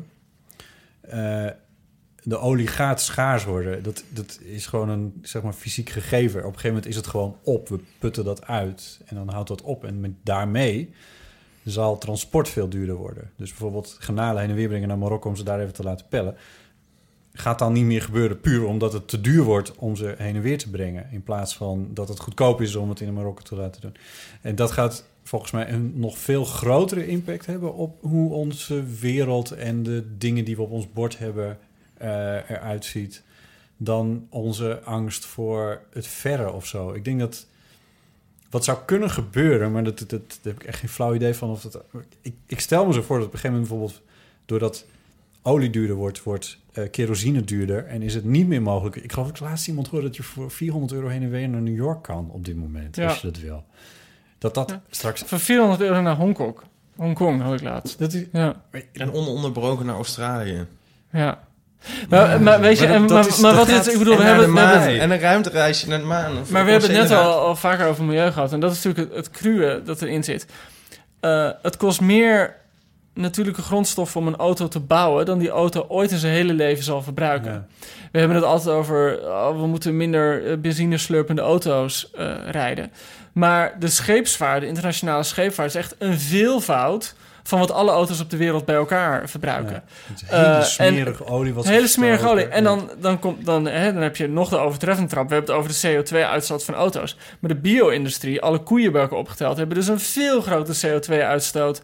Uh, de olie gaat schaars worden. Dat, dat is gewoon een zeg maar, fysiek gegeven. Op een gegeven moment is het gewoon op. We putten dat uit en dan houdt dat op. En met, daarmee zal transport veel duurder worden. Dus bijvoorbeeld garnalen heen en weer brengen naar Marokko... om ze daar even te laten pellen. Gaat dan niet meer gebeuren puur omdat het te duur wordt... om ze heen en weer te brengen. In plaats van dat het goedkoop is om het in Marokko te laten doen. En dat gaat volgens mij een nog veel grotere impact hebben... op hoe onze wereld en de dingen die we op ons bord hebben... Uh, eruit ziet, dan onze angst voor het verre of zo. Ik denk dat wat zou kunnen gebeuren, maar dat, dat, dat, daar heb ik echt geen flauw idee van. Of dat, ik, ik stel me zo voor dat op een gegeven moment bijvoorbeeld... doordat olie duurder wordt, wordt uh, kerosine duurder... en is het niet meer mogelijk... Ik geloof dat ik laatst iemand hoorde dat je voor vierhonderd euro heen en weer naar New York kan op dit moment, Ja. als je dat wil. Dat dat Ja. straks... Voor vierhonderd euro naar Hongkong. Hongkong had ik laatst. Dat is, Ja, En ononderbroken naar Australië. ja. Maar, maar weet je, Maar dat- en- dat maar, is- maar dat wat gaat- is... Ik bedoel, en we naar hebben, de we hebben maan. het- En een ruimtereisje naar de maan. maar we hebben het net al, al vaker over milieu gehad. En dat is natuurlijk het, het cruwe dat erin zit. Uh, het kost meer natuurlijke grondstoffen om een auto te bouwen... dan die auto ooit in zijn hele leven zal verbruiken. Ja. We hebben het altijd over... Oh, we moeten minder uh, benzine slurpende auto's uh, rijden. Maar de scheepsvaart, de internationale scheepvaart... is echt een veelvoud van wat alle auto's op de wereld bij elkaar verbruiken. Ja, het is hele Uh, smerige olie. Wat Hele ze smerige stoken. olie. En dan, dan, komt, dan, hè, dan heb je nog de overtreffende trap. We hebben het over de C O twee uitstoot van auto's. Maar de bio-industrie, alle koeien bij elkaar opgeteld... hebben dus een veel grotere C O twee uitstoot...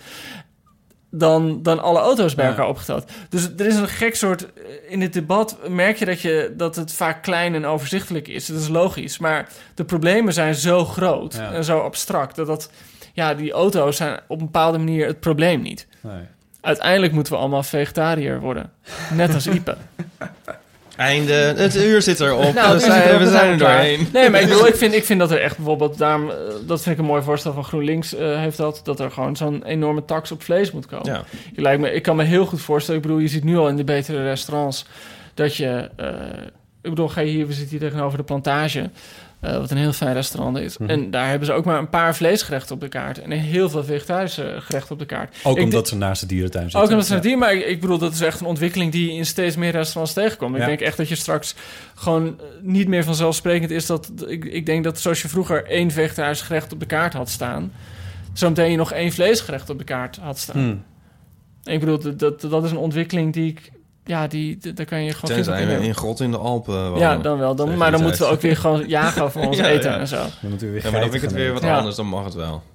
dan, dan alle auto's bij Ja. elkaar opgeteld. Dus er is een gek soort... In dit debat merk je dat, je dat het vaak klein en overzichtelijk is. Dat is logisch. Maar de problemen zijn zo groot Ja. en zo abstract... dat dat... Ja, die auto's zijn op een bepaalde manier het probleem niet. Nee. Uiteindelijk moeten we allemaal vegetariër worden. Net als Ipe. Einde. Het uur zit erop. Nou, we dus zijn, ik- we zijn er klaar. doorheen. Nee, maar ik bedoel, ik vind, ik vind dat er echt bijvoorbeeld... Daarom, eh, dat vind ik een mooi voorstel van GroenLinks uh, heeft dat... dat er gewoon zo'n enorme tax op vlees moet komen. Ja. Je lijkt me, ik kan me heel goed voorstellen... Ik bedoel, je ziet nu al in de betere restaurants... dat je... Uh, ik bedoel, ga je hier, we zitten hier tegenover de Plantage... Uh, wat een heel fijn restaurant is. Mhm. En daar hebben ze ook maar een paar vleesgerechten op de kaart... en heel veel vegetarische gerechten op de kaart. Ook Ik omdat d- ze naast de dierentuin zitten. Ook omdat ze Ja. het die, maar ik, ik bedoel, dat is echt een ontwikkeling die je in steeds meer restaurants tegenkomt. Ik Ja. denk echt dat je straks gewoon uh, niet meer vanzelfsprekend is dat... Ik, ik denk dat zoals je vroeger één vegetarisch gerecht op de kaart had staan... zometeen je nog één vleesgerecht op de kaart had staan. Hmm. En ik bedoel, dat, dat, dat is een ontwikkeling die ik... Ja, die, die- daar kan je gewoon... Tenzij kip op we in in grot in de Alpen wonen. Ja, dan wel. Dan, Zeg maar dan je moeten we tijd. ook weer gewoon jagen voor ons Ja, eten ja. en zo. Dan moeten we weer Ja, maar dan vind ik geiten het gaan weer wat eten. Ja. anders. Dan mag het wel.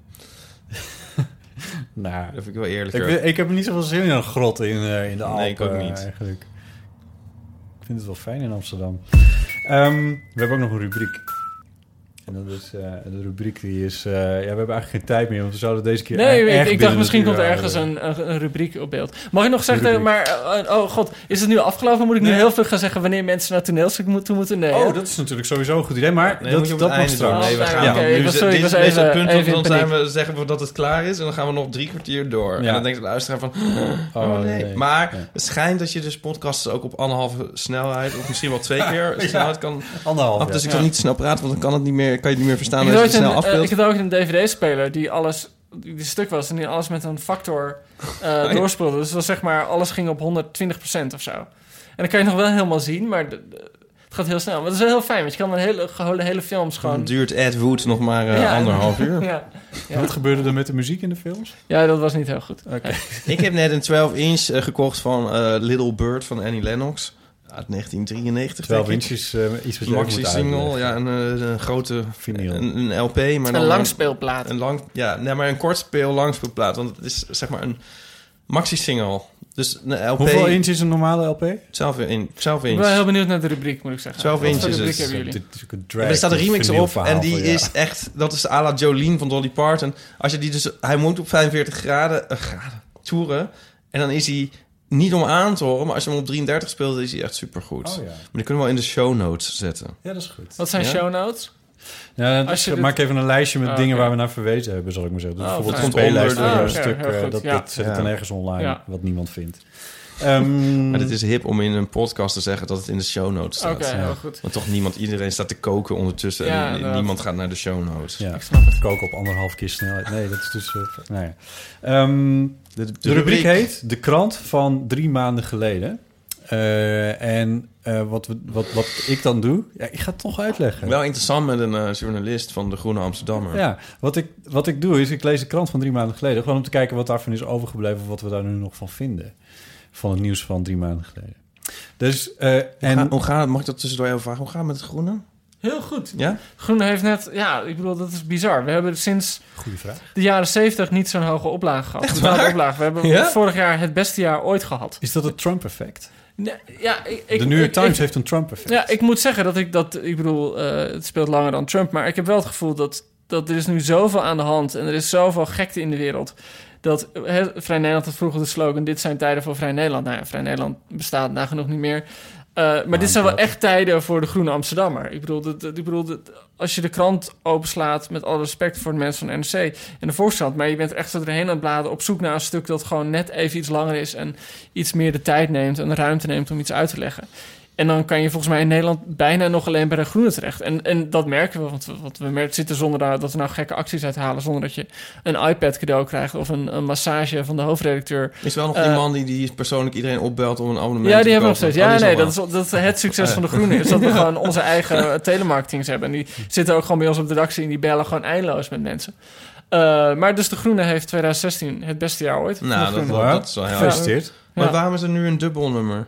Nou, Dat vind ik wel ik, eerlijker. weet- ik heb niet zoveel zin in een grot in, eh, in de Alpen. Nee, ik ook niet. Eigenlijk. Ik vind het wel fijn in Amsterdam. Ehm, we hebben ook nog een rubriek. En dat is uh, de rubriek die is... Uh, ja, we hebben eigenlijk geen tijd meer, want we zouden deze keer Nee, echt ik, ik dacht misschien komt er houden. ergens een, een, een rubriek op beeld. Mag ik nog zeggen, maar... Uh, oh god, is het nu afgelopen? Moet ik nu nee. heel veel gaan zeggen wanneer mensen naar toneelstuk toe moeten? Nee, oh, hè? dat is natuurlijk sowieso een goed idee, maar nee, dat, dat mag straks. Nee, we gaan ja, okay, nu, was, sorry, dit was is even, het punt, even want dan zijn we, zeggen we dat het klaar is... en dan gaan we nog drie kwartier door. Ja. En dan denkt de luisteraar van... Oh, oh nee. nee. Maar ja. Het schijnt dat je dus podcasts ook op anderhalve snelheid... of misschien wel twee keer snelheid kan... Anderhalf, af, dus ja. ik kan ja. niet snel praten, want dan kan, het niet meer, kan je het niet meer verstaan... Ik als je het snel een, afbeeldt. Uh, ik had ook een D V D-speler die alles... die stuk was en die alles met een factor uh, oh, ja. doorspeelde. Dus dat was zeg maar... alles ging op honderdtwintig procent of zo. En dan kan je nog wel helemaal zien, maar... De, de, het gaat heel snel. Maar dat is wel heel fijn, want je kan een hele, hele, hele films gewoon... Dan duurt Ed Wood nog maar uh, ja, anderhalf uur. ja. Ja. Wat gebeurde er met de muziek in de films? Ja, dat was niet heel goed. Okay. Ik heb net een twaalf inch uh, gekocht van uh, Little Bird van Annie Lennox. Uit negentien drieënnegentig. twaalf inch is uh, iets wat je maxi single, ja, een, een grote vinyl. Een, een L P. Maar dan een langspeelplaat. Een lang, ja, nee, maar een kortspeel langspeelplaat. Want het is zeg maar een maxi single. Dus een L P... Hoeveel inch is een normale L P? twaalf inch. twaalf inch. Ik ben heel benieuwd naar de rubriek, moet ik zeggen. twaalf inch is het. Hebben jullie? Dit is een drag, er staat een remix op en die van, ja. is echt... Dat is à la Jolene van Dolly Parton. Als je die dus... Hij moet op vijfenveertig graden, uh, graden toeren. En dan is hij niet om aan te horen. Maar als je hem op drieëndertig speelt, is hij echt supergoed. Oh, ja. Maar die kunnen we wel in de show notes zetten. Ja, dat is goed. Wat zijn ja? show notes? Ja, dus dit... maak even een lijstje met oh, dingen okay. waar we naar verwezen hebben, zal ik maar zeggen. Dus oh, bijvoorbeeld een fijn. speellijst Onder, voor uh, een okay, stuk, uh, dat, ja. dat zet ik ja. dan ergens online, ja. wat niemand vindt. Um, maar dit is hip om in een podcast te zeggen dat het in de show notes staat. Oké, okay, heel goed. Want toch niemand, iedereen staat te koken ondertussen ja, en uh, niemand gaat naar de show notes. Ja, ik snap het. Koken op anderhalf keer snelheid. Nee, dat is dus... Uh, nou ja. um, de, de, de rubriek rubriek heet De Krant van drie maanden geleden. Uh, en uh, wat, we, wat, wat ik dan doe... Ja, ik ga het toch uitleggen. Wel interessant met een uh, journalist van de Groene Amsterdammer. Ja, wat ik, wat ik doe is... Ik lees de krant van drie maanden geleden... gewoon om te kijken wat daarvan is overgebleven... of wat we daar nu nog van vinden. Van het nieuws van drie maanden geleden. Dus, uh, hoe, en, ga, hoe gaat het? Mag ik dat tussendoor even vragen? Hoe gaat het met het Groene? Heel goed. Ja? Groene heeft net... Ja, ik bedoel, dat is bizar. We hebben sinds Goeie vraag. de jaren zeventig niet zo'n hoge oplage gehad. Echt waar? Oplage. We hebben ja? vorig jaar het beste jaar ooit gehad. Is dat het Trump-effect? Nee, ja, ik, ik, de New York ik, Times ik, heeft een Trump-effect. Ja, ik moet zeggen dat ik dat... Ik bedoel, uh, het speelt langer dan Trump... maar ik heb wel het gevoel dat, dat er is nu zoveel aan de hand... en er is zoveel gekte in de wereld... dat he, Vrij Nederland had vroeger de slogan... dit zijn tijden voor Vrij Nederland. Nou ja, Vrij Nederland bestaat nagenoeg niet meer... Uh, maar nou, dit zijn wel echt tijden voor de Groene Amsterdammer. Ik bedoel, dat, dat, ik bedoel dat, als je de krant openslaat... met alle respect voor de mensen van N R C en de Volkskrant... maar je bent echt zo erheen aan het bladeren... op zoek naar een stuk dat gewoon net even iets langer is... en iets meer de tijd neemt en de ruimte neemt om iets uit te leggen. En dan kan je volgens mij in Nederland bijna nog alleen bij de Groene terecht. En, en dat merken we, want we, want we merken, zitten zonder dat we nou gekke acties uithalen... zonder dat je een iPad cadeau krijgt of een, een massage van de hoofdredacteur. Is wel nog uh, die man die, die persoonlijk iedereen opbelt om een abonnement ja, te die hebben we nog kopen? steeds. Ja, oh, nee, dat is, dat, is, dat is het succes van de Groene. Is dat we gewoon onze eigen telemarketings hebben. En die zitten ook gewoon bij ons op de redactie... en die bellen gewoon eindeloos met mensen. Uh, maar dus de Groene heeft twintig zestien het beste jaar ooit. Nou, dat, dat, dat is wel heel gefeliciteerd. Ja. Maar ja. waarom is er nu een dubbelnummer?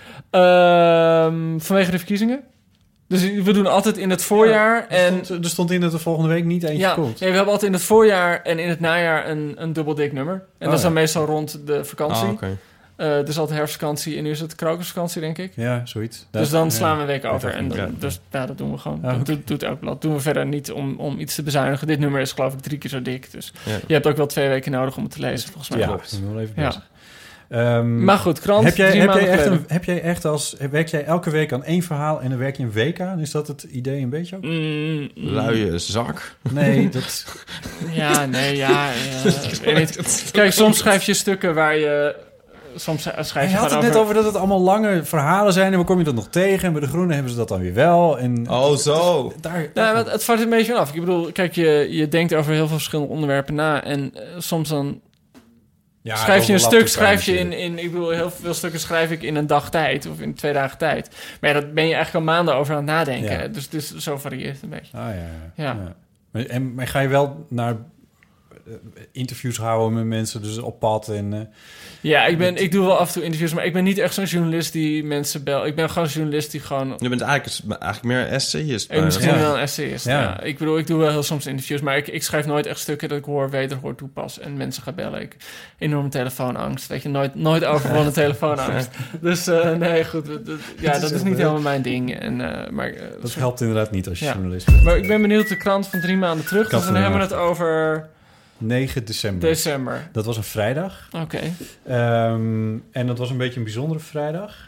Uh, vanwege de verkiezingen. Dus we doen altijd in het voorjaar... Ja, en er, stond, er stond in dat er volgende week niet eentje ja, komt. Ja, we hebben altijd in het voorjaar en in het najaar een, een dubbel dik nummer. En oh, dat is dan ja. meestal rond de vakantie. Ah, okay. uh, dus altijd herfstvakantie en nu is het krokusvakantie, denk ik. Ja, zoiets. Dus dan ja, slaan we een week over. En dan, ja. dus ja, dat doen we gewoon. Ah, dat okay. doet, doet elk blad. Doen we verder niet om, om iets te bezuinigen. Dit nummer is geloof ik drie keer zo dik. Dus ja. je hebt ook wel twee weken nodig om het te lezen, volgens mij. Ja, klopt. ik wil even ja. Um, maar goed, krant, heb jij, drie heb maanden jij echt geleden. een, heb jij echt als... Werk jij elke week aan één verhaal en dan werk je een week aan? Is dat het idee een beetje ook? Mm, mm. Luie zak. Nee, dat... Ja, nee, ja. ja weet Kijk, soms schrijf je stukken waar je... Soms schrijf je, je had het over... net over dat het allemaal lange verhalen zijn... en waar kom je dat nog tegen? En bij de Groenen hebben ze dat dan weer wel. En oh, zo. Daar, nou, het, het valt een beetje af. Ik bedoel, kijk, je, je denkt over heel veel verschillende onderwerpen na... en uh, soms dan... Ja, schrijf je een stuk, schrijf je in, in... Ik bedoel, heel veel stukken schrijf ik in een dag tijd... of in twee dagen tijd. Maar ja, daar ben je eigenlijk al maanden over aan het nadenken. Ja. Dus, dus zo varieert het een beetje. Ah, ja, ja. ja. ja. Maar, en, maar ga je wel naar... interviews houden met mensen, dus op pad en... Uh, Ja, ik, ben, ik doe wel af en toe interviews, maar ik ben niet echt zo'n journalist die mensen belt. Ik ben gewoon een journalist die gewoon... Je bent eigenlijk, eigenlijk meer een essayist. Ik misschien ja. wel een essayist, ja. Ja. Ik bedoel, ik doe wel heel soms interviews, maar ik, ik schrijf nooit echt stukken dat ik hoor, wederhoor, toepas en mensen gaan bellen. Ik enorme telefoonangst, weet je, nooit, nooit overwonnen telefoonangst. Dus uh, nee, goed, dat, dat, ja, dat is niet helemaal mijn ding. En, uh, maar, uh, dat zo, helpt inderdaad niet als je Ja. journalist bent. maar ik ben benieuwd, de krant van drie maanden terug, Krant dus dan van hebben we drie het over negen december. december. Dat was een vrijdag. Oké. Okay. Um, en dat was een beetje een bijzondere vrijdag.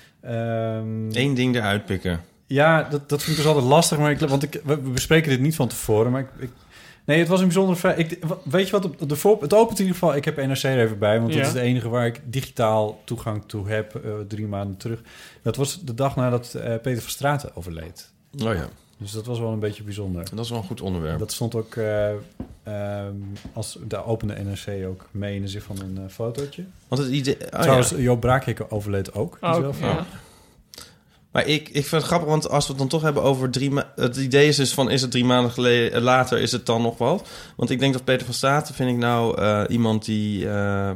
Um, Eén ding eruit pikken. Ja, dat, dat vind ik dus altijd lastig. Maar ik, want ik, we bespreken dit niet van tevoren. Maar ik, ik, nee, het was een bijzondere vrijdag. Ik, weet je wat? De voor, het opent in ieder geval. Ik heb N R C er even bij. Want Ja. dat is de enige waar ik digitaal toegang toe heb. Uh, drie maanden terug. Dat was de dag nadat uh, Peter van Straten overleed. Oh ja, Dus dat was wel een beetje bijzonder. dat is wel een goed onderwerp. Dat stond ook... Uh, um, als, daar opende N R C ook mee in de zin van een uh, fotootje. Want het idee... Oh, Trouwens, ja. Joop Braakhikke overleed ook. Die is Ook, wel van- ja. Maar ik, ik vind het grappig, want als we het dan toch hebben over drie maanden... Het idee is dus van, is het drie maanden geleden, later, is het dan nog wat? Want ik denk dat Peter van Straten, vind ik nou uh, iemand die uh,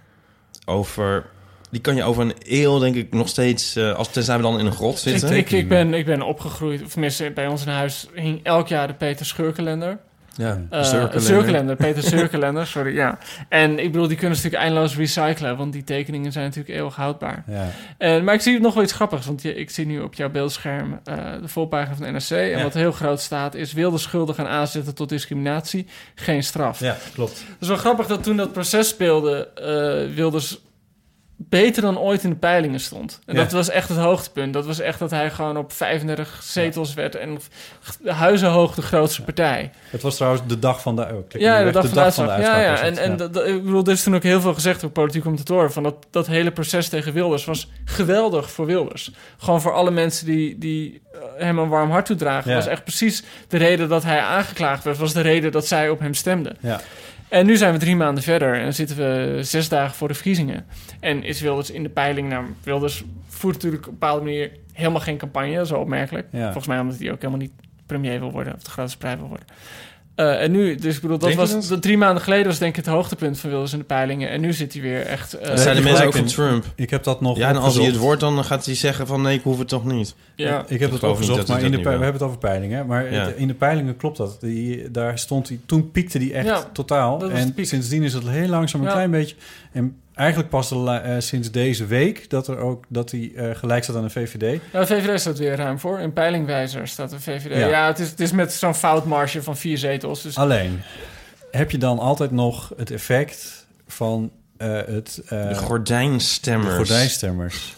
over... Die kan je over een eeuw, denk ik, nog steeds... Uh, als tenzij we dan in een grot Ik, zitten. ik, ik, ben, ik ben opgegroeid, of tenminste bij ons in huis hing elk jaar de Peter Scheurkalender. Ja, Uh, Zeurkalender. Zeurkalender, Peter Zeurkalender, sorry, ja. En ik bedoel, die kunnen ze natuurlijk eindeloos recyclen, want die tekeningen zijn natuurlijk eeuwig houdbaar. Ja. En, maar ik zie nog wel iets grappigs, want je, ik zie nu op jouw beeldscherm uh, de volpagina van de N R C. En Ja. wat heel groot staat is, wilde schuldig gaan aanzetten tot discriminatie, geen straf. ja, klopt. Het is wel grappig dat toen dat proces speelde, uh, Wilders beter dan ooit in de peilingen stond. En Ja. dat was echt het hoogtepunt. Dat was echt dat hij gewoon op vijfendertig zetels werd en huizenhoog de grootste partij. Het was trouwens de dag van de... Oh, klik Ja, nu de weg. dag van de uitslag. Ja, ja. was En, het, en dat, dat- ik bedoel, er is toen ook heel veel gezegd door politieke commentatoren van dat, dat hele proces tegen Wilders was geweldig voor Wilders. Gewoon voor alle mensen die, die uh, hem een warm hart toedragen. Ja. Was echt precies de reden dat hij aangeklaagd werd. Was de reden dat zij op hem stemden. Ja. En nu zijn we drie maanden verder en zitten we zes dagen voor de verkiezingen. En is Wilders in de peiling... Nou, Wilders voert natuurlijk op een bepaalde manier helemaal geen campagne. Dat is wel opmerkelijk. Ja. Volgens mij omdat hij ook helemaal niet premier wil worden... of de grootste partij wil worden. Uh, en nu, dus ik bedoel, dat Denk je was dat? dat drie maanden geleden was denk ik het hoogtepunt van Wilders in de peilingen. En nu zit hij weer echt... Uh, Dat zijn de heb je mensen ook van gelijk in. Trump. Ik heb dat nog Ja, en als hij opgezocht. het wordt, dan gaat hij zeggen van... nee, ik hoef het toch niet. ja. Ik heb het geloof niet opgezocht, dat hij maar in dat de niet pe- we wil. hebben het over peilingen. Maar Ja. het- in de peilingen klopt dat. Die, daar stond hij, toen piekte hij echt Ja, totaal. dat was de En piek. sindsdien is het heel langzaam een Ja. klein beetje... En eigenlijk pas de la- uh, sinds deze week dat, er ook, dat hij uh, gelijk staat aan de V V D. Nou, de V V D staat weer ruim voor. In peilingwijzer staat de V V D. Ja. Ja, het, is, het is met zo'n foutmarge van vier zetels. Dus Alleen, heb je dan altijd nog het effect van uh, het... Uh, De gordijnstemmers. De gordijnstemmers.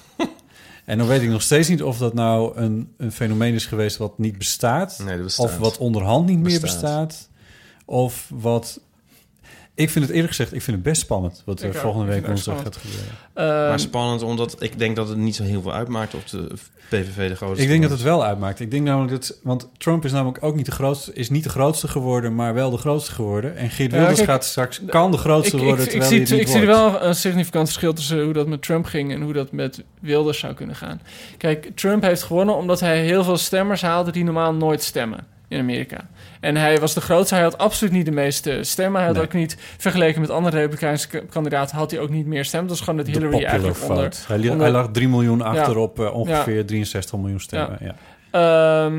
En dan weet ik nog steeds niet of dat nou een, een fenomeen is geweest wat niet bestaat. Nee, dat bestaat. Of wat onderhand niet meer Bestaat. bestaat. Of wat... Ik vind het eerlijk gezegd, ik vind het best spannend... wat er Ik ook. volgende Ik week vind het woensdag ook gaat gebeuren. Ehm, Maar spannend, omdat ik denk dat het niet zo heel veel uitmaakt... of de P V V de grootste Ik denk dat wordt. het wel uitmaakt. Ik denk namelijk dat... Want Trump is namelijk ook niet de grootste... is niet de grootste geworden, maar wel de grootste geworden. En Geert Ja, Wilders kijk, gaat straks... kan de grootste ik, worden, ik, ik, terwijl zie, hij het niet ik zie er wordt. wel een significant verschil tussen hoe dat met Trump ging en hoe dat met Wilders zou kunnen gaan. Kijk, Trump heeft gewonnen omdat hij heel veel stemmers haalde die normaal nooit stemmen in Amerika. En hij was de grootste. Hij had absoluut niet de meeste stemmen. Hij had Nee. ook niet, vergeleken met andere Republikeinse k- kandidaten, had hij ook niet meer stemmen. Dat is gewoon dat De Hillary popular eigenlijk vote. onder... Hij, li- onder- hij lag drie miljoen achter Ja. op uh, ongeveer drieënzestig miljoen stemmen. Ja. Ehm,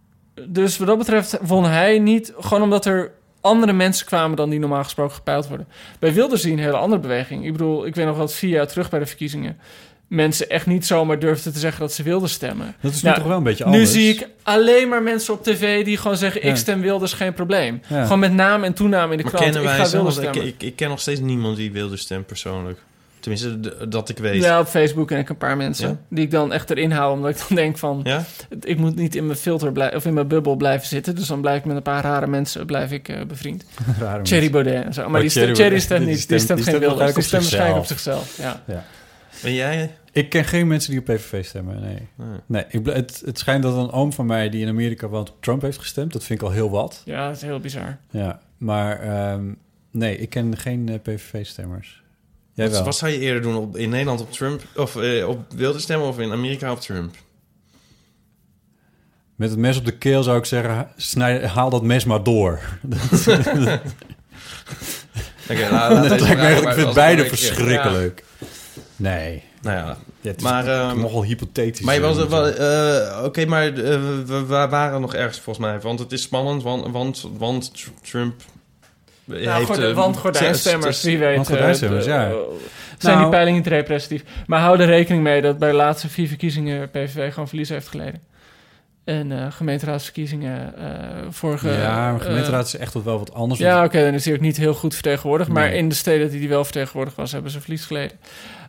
dus wat dat betreft won hij niet, gewoon omdat er andere mensen kwamen dan die normaal gesproken gepeild worden. Bij Wilders zie je een hele andere beweging. Ik bedoel, ik weet nog wat vier jaar terug bij de verkiezingen mensen echt niet zomaar durfden te zeggen dat ze wilden stemmen. Dat is Nou, nu toch wel een beetje Nu anders. zie ik alleen maar mensen op tv die gewoon zeggen... Ja. ik stem Wilders, geen probleem. Ja. Gewoon met naam en toename in de Maar krant. kennen Ik wij ga ze? Wilders Want ik, stemmen. ik, ik ken nog steeds niemand die Wilders stemt persoonlijk. Tenminste, d- dat ik weet. Ja, op Facebook ken ik een paar mensen Ja? die ik dan echt erin hou, omdat ik dan denk van... Ja? ik moet niet in mijn filter blij- of in mijn bubbel blijven zitten. Dus dan blijf ik met een paar rare mensen blijf ik, uh, bevriend. Rare Thierry Baudet en zo. Maar Oh, die, Thierry st- Thierry Baudet. stemt Die niet. Die stemt- stemt die geen stemt Wilders. Die stemt waarschijnlijk waarschijnlijk op op zichzelf. Ja. En jij? Ik ken geen mensen die op P V V stemmen, nee. Nee. nee ik, bl- het, het schijnt dat een oom van mij die in Amerika woont op Trump heeft gestemd. Dat vind ik al heel wat. Ja, dat is heel bizar. Ja, maar um, nee, ik ken geen uh, P V V-stemmers. Jij Wat, wel? wat zou je eerder doen? Op, in Nederland op Trump? Of uh, op Wilders stemmen of in Amerika op Trump? Met het mes op de keel zou ik zeggen, snij, haal dat mes maar door. Oké, okay, nou, dat lijkt me echt, ik vind beide beetje, verschrikkelijk. Ja. Nee. Nou ja, ja het is maar um, nogal hypothetisch. Maar je was, uh, oké, okay, maar uh, we, we waren nog ergens volgens mij, want het is spannend, want, want, want Trump nou, heeft... Gordijn, Uh, want gordijnstemmers, wie weet. Want gordijnstemmers, uh, ja. Zijn nou, die peilingen niet representatief? Maar hou er rekening mee dat bij de laatste vier verkiezingen P V V gewoon verlies heeft geleden. En uh, gemeenteraadsverkiezingen uh, vorige... Ja, maar gemeenteraad uh, is echt wel wat anders. Ja, oké, okay, dan is hij ook niet heel goed vertegenwoordigd. Nee. Maar in de steden die hij wel vertegenwoordigd was, hebben ze verlies geleden.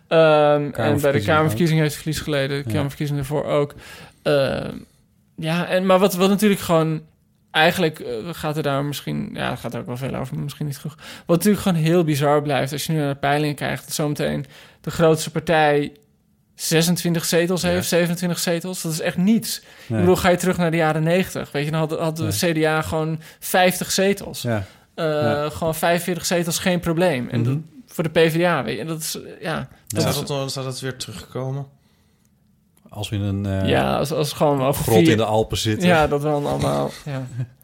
Um, en bij de Kamerverkiezingen heeft hij verlies geleden. De Kamerverkiezingen ervoor ook. Uh, ja, en, maar wat, wat natuurlijk gewoon... Eigenlijk uh, gaat er daar misschien... Ja, gaat er ook wel veel over, maar misschien niet genoeg. Wat natuurlijk gewoon heel bizar blijft... als je nu naar de peilingen kijkt... dat zometeen de grootste partij... zesentwintig zetels heeft, ja. zevenentwintig zetels. Dat is echt niets. Nee. Ik bedoel, ga je terug naar de jaren negentig. Weet je, dan had, had de nee. C D A gewoon vijftig zetels. Ja. Uh, ja. Gewoon vijfenveertig zetels, geen probleem. En mm-hmm. dat, voor de P v d A, weet je. En dat is, ja... Dat ja. is, zou, dat, zou dat weer terugkomen? Als we in een... Uh, ja, als, als gewoon... Over grot vier, in de Alpen zitten. Ja, dat dan allemaal... ja.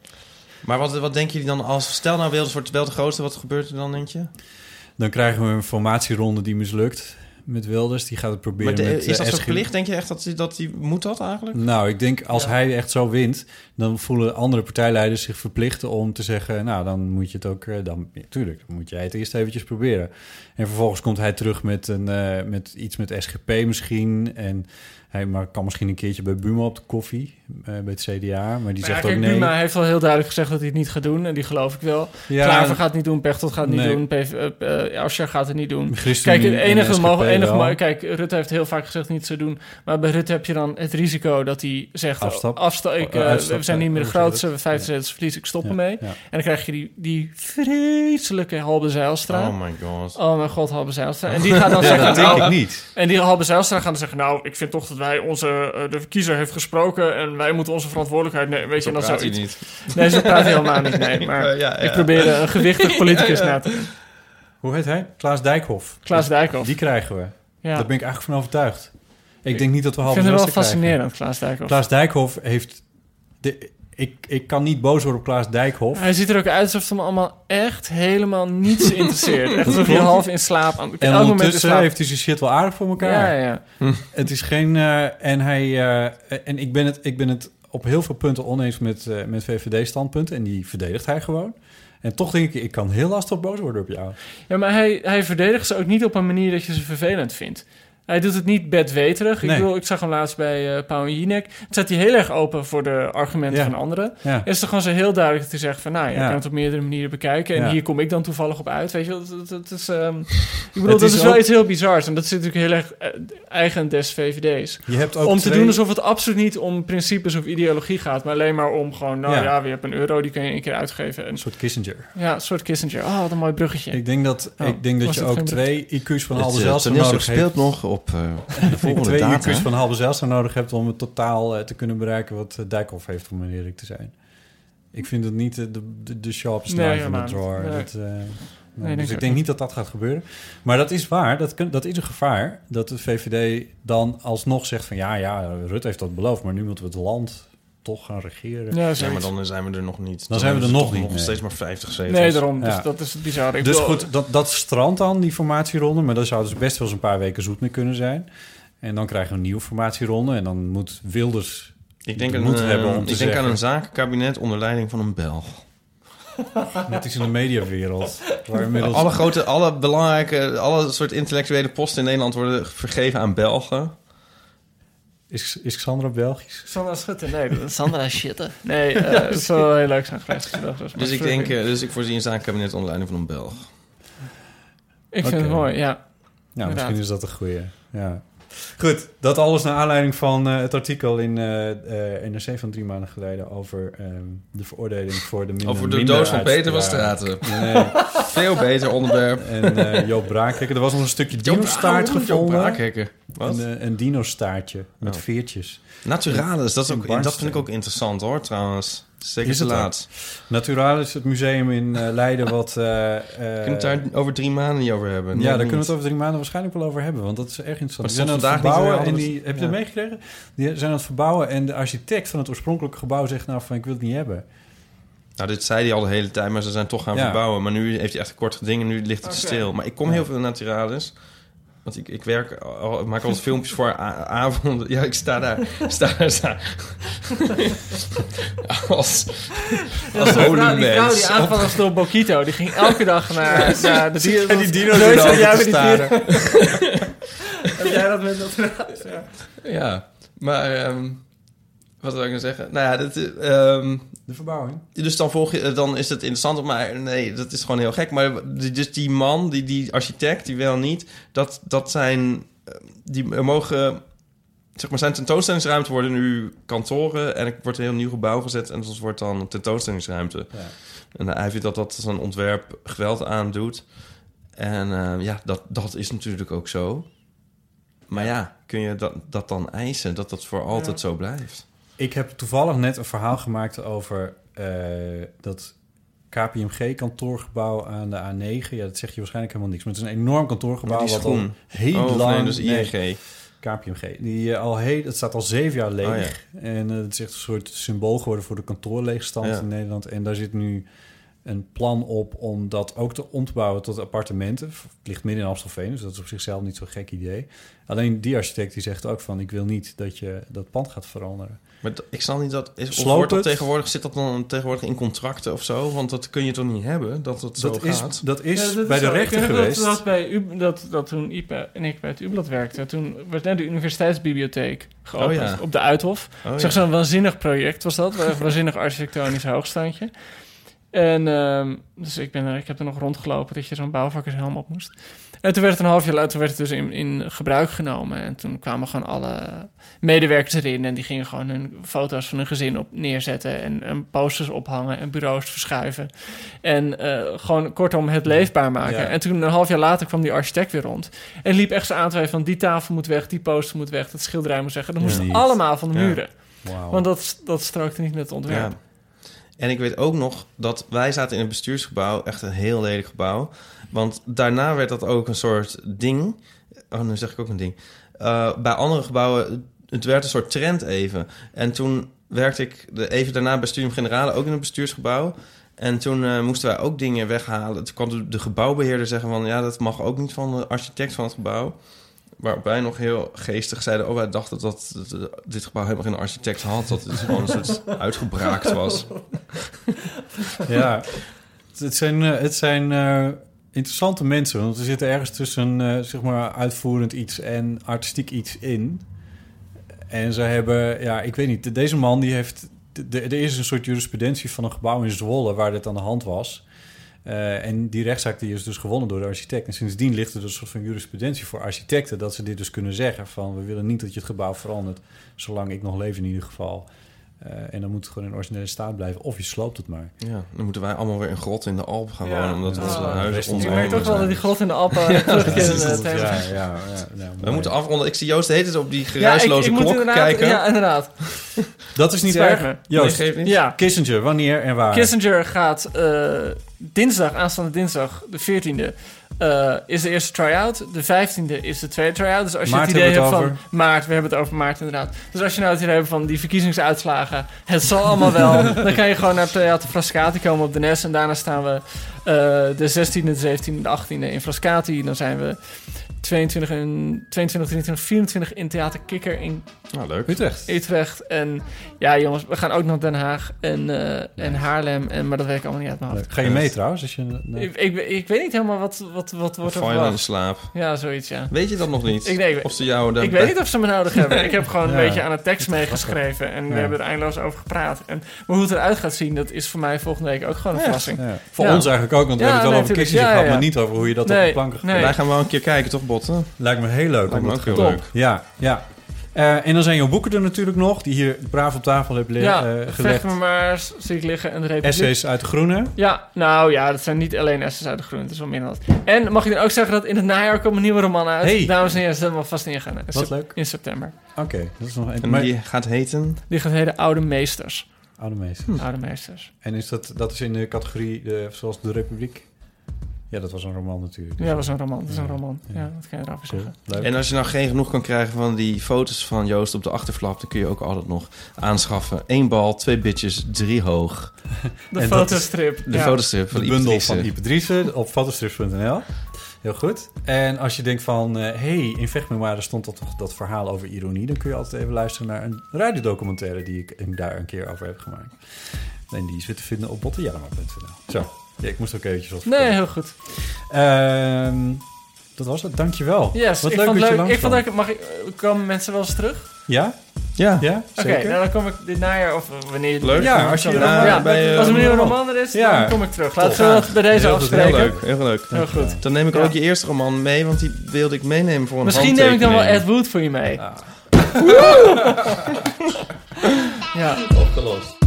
Maar wat, wat denken jullie dan als... Stel nou Wilders wordt wel de grootste, wat gebeurt er dan, denk je? Dan krijgen we een formatieronde die mislukt... met Wilders, die gaat het proberen maar de, met... Is dat uh, zo verplicht? Denk je echt dat hij dat die moet dat eigenlijk? Nou, ik denk als ja. hij echt zo wint... dan voelen andere partijleiders zich verplichten om te zeggen... nou, dan moet je het ook... Uh, dan, ja, tuurlijk, dan moet jij het eerst eventjes proberen. En vervolgens komt hij terug met, een, uh, met iets met S G P misschien... en hij maar kan misschien een keertje bij Buma op de koffie, uh, bij het C D A, maar die maar zegt ja, kijk, ook nee. Buma heeft wel heel duidelijk gezegd dat hij het niet gaat doen, en die geloof ik wel. Ja, Klaver gaat het niet doen, Pechtold gaat het nee. niet doen, P V, uh, Asscher gaat het niet doen. Christen kijk, het enige mogelijk, enige wel. mo- kijk, Rutte heeft heel vaak gezegd niet te doen, maar bij Rutte heb je dan het risico dat hij zegt, afstap, afsta- ik, uh, uitstap, we zijn niet meer de grootste, we hebben vijftig zetels verlies, ik stop ja, ermee. Ja. En dan krijg je die, die vreselijke Halbe Zijlstra. Oh my god. Oh mijn god, Halbe Zijlstra. En die gaat dan ja, zeggen, dat denk nou, ik niet. En die Halbe Zijlstra gaan dan zeggen, nou, ik vind toch dat wij onze, uh, de kiezer heeft gesproken en wij moeten onze verantwoordelijkheid nemen. Weet zo je, en praat dan hij zoiets. niet. Nee, zo praat hij helemaal niet, nee. Maar uh, ja, ja. ik probeerde een gewichtig politicus ja, ja. na te doen. Hoe heet hij? Klaas Dijkhoff. Klaas Dijkhoff. Die krijgen we. Ja. Daar ben ik eigenlijk van overtuigd. Ik, ik denk niet dat we halve Ik vind het wel krijgen. fascinerend, Klaas Dijkhoff. Klaas Dijkhoff heeft... De, ik, ik kan niet boos worden op Klaas Dijkhoff. Hij ziet er ook uit alsof het hem allemaal echt helemaal niets interesseert. Echt alsof hij half in slaap... Aan, en ondertussen heeft hij zijn shit wel aardig voor elkaar. Ja, ja. Hm. Het is geen... Uh, en hij... Uh, en ik ben, het, ik ben het op heel veel punten oneens met, uh, met V V D-standpunten. En die verdedigt hij gewoon. En toch denk ik, ik kan heel lastig boos worden op jou. Ja, maar hij, hij verdedigt ze ook niet op een manier dat je ze vervelend vindt. Hij doet het niet bedweterig. Ik nee. bedoel, ik zag hem laatst bij uh, Pauw en Jinek. Het zet hij heel erg open voor de argumenten ja. van anderen. Ja. Is er gewoon zo heel duidelijk dat hij zegt van... nou, je ja. kan het op meerdere manieren bekijken. En ja. hier kom ik dan toevallig op uit. Weet je wel, dat, dat, dat is... Um, ik bedoel, het dat is is wel ook... iets heel bizars. En dat zit natuurlijk heel erg uh, eigen des V V D's. Je hebt ook om twee... te doen alsof het absoluut niet om principes of ideologie gaat... maar alleen maar om gewoon... nou ja, ja we hebben een euro, die kan je een keer uitgeven. En, een soort Kissinger. Ja, een soort Kissinger. Oh, wat een mooi bruggetje. Ik denk dat, oh, ik denk dat je ook twee I Q's van Halbe Zijlstra nodig hebt. Het speelt nog op... Uh, Twee I Q's van Halbe Zijlstra nodig hebt om het totaal uh, te kunnen bereiken wat uh, Dijkhoff heeft, om eerlijk te zijn. Ik vind het niet uh, de, de, de sharpest nee, knife in the drawer. Nee. Dat, uh, nee, nee, dus denk ik denk niet dat dat gaat gebeuren. Maar dat is waar, dat, kun, dat is een gevaar, dat de V V D dan alsnog zegt van ja, ja, Rutte heeft dat beloofd, maar nu moeten we het land toch gaan regeren. Ja, ja maar dan zijn we er nog niet. Dan, dan zijn we er nog niet. nog nee. steeds maar vijftig zetels. Nee, daarom. Dus ja. dat is het bizarre. Ik dus bedoel, goed, dat, dat strandt dan, die formatieronde. Maar daar zou dus best wel eens een paar weken zoet mee kunnen zijn. En dan krijgen we een nieuwe formatieronde. En dan moet Wilders ik denk, de een, moed uh, hebben om ik te denk zeggen... aan een zakenkabinet onder leiding van een Belg. Net iets in de mediawereld. Waar inmiddels... Alle grote, alle belangrijke, alle soort intellectuele posten in Nederland worden vergeven aan Belgen. Is, is Xandra Belgisch? Sandra Schutte, nee. Dat is Sandra Schutte. Nee, uh, ja, het zou wel heel leuk zijn geweest. Dus ik denk, uh, dus ik voorzie een zakenkabinet onder leiding van een Belg. Ik vind okay. het mooi, ja. Ja, misschien is dat een goeie. Ja. Goed, dat alles naar aanleiding van uh, het artikel in uh, uh, N R C van drie maanden geleden over um, de veroordeling voor de minder Over de dood van Peter van Straten. Nee. Veel beter onderwerp. En uh, Joop Braakhekker. Er was nog een stukje dino-staart gevonden. Braakhekker. Wat? Een, uh, een dino-staartje met oh. veertjes. Naturalis, dat, is ook, dat vind ik ook interessant hoor, trouwens. Zeker is te laat. Naturalis, het museum in uh, Leiden wat... Uh, uh, kunnen we het daar over drie maanden niet over hebben? Ja, daar kunnen we het over drie maanden waarschijnlijk wel over hebben. Want dat is erg interessant. Die zijn aan het verbouwen en die... Heb je ja. dat meegekregen? Die zijn aan het verbouwen en de architect van het oorspronkelijke gebouw zegt nou van ik wil het niet hebben. Nou, dit zei hij al de hele tijd, maar ze zijn toch gaan Ja. verbouwen. Maar nu heeft hij echt een kort geding en nu ligt het Oké. stil. Maar ik kom heel veel in Naturalis. Want ik, ik werk al, ik maak altijd filmpjes voor a- avonden. Ja, ik sta daar. sta daar sta. als als Die holy vrouw, die vrouw die mens. aangevallen was door Bokito, die ging elke dag naar, naar de dieren. En die dino's Leuk in de dat ogen jij te met die staren. dieren- Dat jij dat met dat... Ja. Ja, maar ehm, wat wil ik nou zeggen? Nou ja, dat, ehm, De verbouwing. dus dan volg je, dan is het interessant, maar nee, dat is gewoon heel gek. Maar die- dus die man, die, die architect, die wel niet, dat, dat zijn, eh, die er mogen, zeg maar, zijn tentoonstellingsruimte worden nu kantoren en er wordt een heel nieuw gebouw gezet en dat wordt dan een tentoonstellingsruimte. Ja. En hij vindt dat dat zo'n ontwerp geweld aandoet. En eh, ja, dat, dat is natuurlijk ook zo. Maar ja, kun je dat, dat dan eisen, dat dat voor altijd Ja. zo blijft? Ik heb toevallig net een verhaal gemaakt over uh, dat K P M G-kantoorgebouw aan de A negen. Ja, dat zeg je waarschijnlijk helemaal niks. Maar het is een enorm kantoorgebouw Maar die wat al schoen. heel Oh, of lang... nee, dus I N G. nee, K P M G. Die uh, al heel, het staat al zeven jaar leeg. Oh, ja. En uh, het is echt een soort symbool geworden voor de kantoorleegstand Ja. in Nederland. En daar zit nu een plan op om dat ook te om te bouwen tot appartementen. Het ligt midden in Amstelveen, dus dat is op zichzelf niet zo'n gek idee. Alleen die architect die zegt ook van, ik wil niet dat je dat pand gaat veranderen. Maar d- ik snap niet dat... Is, of Sloop wordt dat het. tegenwoordig, zit dat dan tegenwoordig in contracten of zo? Want dat kun je toch niet hebben, dat het zo Dat is, gaat? dat is Ja, dat bij de zo. rechter Ik weet geweest. Dat, dat, bij U, dat, dat toen Ipe en ik bij het U-blad werkten, toen werd net de universiteitsbibliotheek geopend Oh ja. op de Uithof. Oh, Ik zag zo'n waanzinnig project was dat, een waanzinnig architectonisch hoogstandje. En um, dus ik, ben er, ik heb er nog rondgelopen dat je zo'n bouwvakkershelm op moest. En toen werd het een half jaar later werd het dus in, in gebruik genomen. En toen kwamen gewoon alle medewerkers erin en die gingen gewoon hun foto's van hun gezin op neerzetten en, en posters ophangen en bureaus verschuiven. En uh, gewoon kortom het leefbaar maken. Ja. En toen een half jaar later kwam die architect weer rond. En liep echt zo aan te wijzen van die tafel moet weg, die poster moet weg, dat schilderij moet zeggen. Dat Ja, moest niet. allemaal van de Ja. muren. Wauw. Want dat, dat strookte niet met het ontwerp. Ja. En ik weet ook nog dat wij zaten in een bestuursgebouw, echt een heel lelijk gebouw. Want daarna werd dat ook een soort ding. Oh, nu zeg ik ook een ding. Uh, bij andere gebouwen, het werd een soort trend even. En toen werkte ik de, even daarna bij Studium Generale ook in een bestuursgebouw. En toen uh, moesten wij ook dingen weghalen. Toen kwam de, de gebouwbeheerder zeggen van, ja, dat mag ook niet van de architect van het gebouw. Waarop wij nog heel geestig zeiden, oh, wij dachten dat, dat, dat dit gebouw helemaal geen architect had. Dat het gewoon een soort uitgebraakt was. Ja, het zijn, uh, het zijn uh, interessante mensen. Want er zit ergens tussen uh, zeg maar uitvoerend iets en artistiek iets in. En ze hebben, ja, ik weet niet. Deze man die heeft... De, de, er is een soort jurisprudentie van een gebouw in Zwolle waar dit aan de hand was. Uh, en die rechtszaak die is dus gewonnen door de architect. En sindsdien ligt er dus een soort van jurisprudentie voor architecten dat ze dit dus kunnen zeggen van, we willen niet dat je het gebouw verandert, zolang ik nog leef in ieder geval. Uh, en dan moet het gewoon in originele staat blijven. Of je sloopt het maar. Ja, dan moeten wij allemaal weer in grot in de Alp gaan Ja. wonen, omdat Ja. onze Oh, huizen best Ik wel. merk toch wel dat die zijn. grot in de Alpen terug Ja, in het ja, thema. ja, ja, ja, We moeten afronden. Ik zie Joost de hele tijd op die Ja, ik, geruisloze ik moet klok inderdaad... kijken. Ja, inderdaad. Dat is niet Spijt erg. me. Nee, Joost, geeft niet. Ja, Kissinger, wanneer en waar? Kissinger gaat uh, dinsdag, aanstaande dinsdag, de veertiende, uh, is de eerste try-out. De vijftiende is de tweede try-out. Dus als je Maart het idee hebt hebben van... we het Maart, we hebben het over maart inderdaad. Dus als je nou het idee hebt van die verkiezingsuitslagen, het zal allemaal wel, dan kan je gewoon naar Theater Frascati komen op de Nes. En daarna staan we uh, de zestiende, de zeventiende, de achttiende in Frascati. Dan zijn we tweeëntwintig, en, tweeëntwintig, drieëntwintig, vierentwintig in Theater Kikker in Nou, leuk. Utrecht. Utrecht. En ja, jongens, we gaan ook naar Den Haag en, uh, en Haarlem. En, maar dat weet ik allemaal niet uit mijn hoofd. Ga je mee trouwens? Als je, nee. Ik, ik, ik weet niet helemaal wat, wat, wat wordt er Val je in verwacht. slaap. Ja, zoi't, ja. Weet je dat nog niet? Ik, nee, ik, Of ze jou... daar- ik weet niet of ze me nodig hebben. Ik heb gewoon Ja. een beetje aan de tekst meegeschreven. En we Ja. hebben er eindeloos over gepraat. En, maar hoe het eruit gaat zien, dat is voor mij volgende week ook gewoon een Echt? verrassing. Ja. Voor Ja. ons eigenlijk ook, want we Ja, hebben het wel nee, over tuurlijk. Kissinger Ja, gehad, ja. maar niet over hoe je dat op Nee, de planken gaat. nee. Wij gaan wel een keer kijken, toch, Botten? Lijkt me heel leuk. Lijkt om me dat ook te heel doen. leuk. Ja, ja. Uh, en dan zijn jouw boeken er natuurlijk nog, die hier braaf op tafel heb le- Ja, uh, vecht gelegd. me maar, zie ik liggen en de Republiek. Essays uit de Groene. Ja, nou ja, dat zijn niet alleen essays uit de groen. Het is wel meer dan dat. En mag ik dan ook zeggen dat in het najaar komt een nieuwe roman uit. Hey. Dames en heren, zet hem alvast ingaan. In, Wat sep- leuk. in september. Oké, okay, dat is nog een. En Maar, die gaat heten... Die gaat heten Oude Meesters. oude meester. Oude Meesters. En is dat, dat is in de categorie de, zoals de Republiek? Ja, dat was een roman natuurlijk. Ja, dat was een roman. Dat is een Ja. roman. Ja, Ja. dat kan je erover Cool. zeggen. Leuk. En als je nou geen genoeg kan krijgen van die foto's van Joost op de achterflap... dan kun je ook altijd nog aanschaffen. Eén bal, twee bitches, drie hoog. De En dat fotostrip. De ja. fotostrip van de Ipe bundel Driessen. van Ipe Driessen op fotostrips punt n l. Heel goed. En als je denkt van... hé, hey, in Vechtmemoire stond dat, dat verhaal over ironie... dan kun je altijd even luisteren naar een radiodocumentaire... die ik en daar een keer over heb gemaakt. En die is weer te vinden op botteljellema punt n l. Zo. Ja, ik moest ook eventjes wat Nee, vertellen. heel goed. Ehm, dat was het. Dankjewel. Yes, Wat ik leuk vond dat je leuk. langs Ik vond kwam. dat ik... Mag ik... Komen mensen wel eens terug? Ja? Ja, Ja? Oké, Zeker? nou dan kom ik dit najaar of wanneer... leuk. Ja, als je Ja, er Ja, ja, bij, eh, als er een nieuwe roman. roman er is, Ja. dan kom ik terug. Laten we Tof. dat bij deze Heel goed, Heel afspreken. leuk, heel leuk. Heel goed. Dan neem ik Ja. ook je eerste roman mee, want die wilde ik meenemen voor een Misschien neem ik dan wel handtekening. Ed Wood voor je mee. Ah. Ja. Opgelost.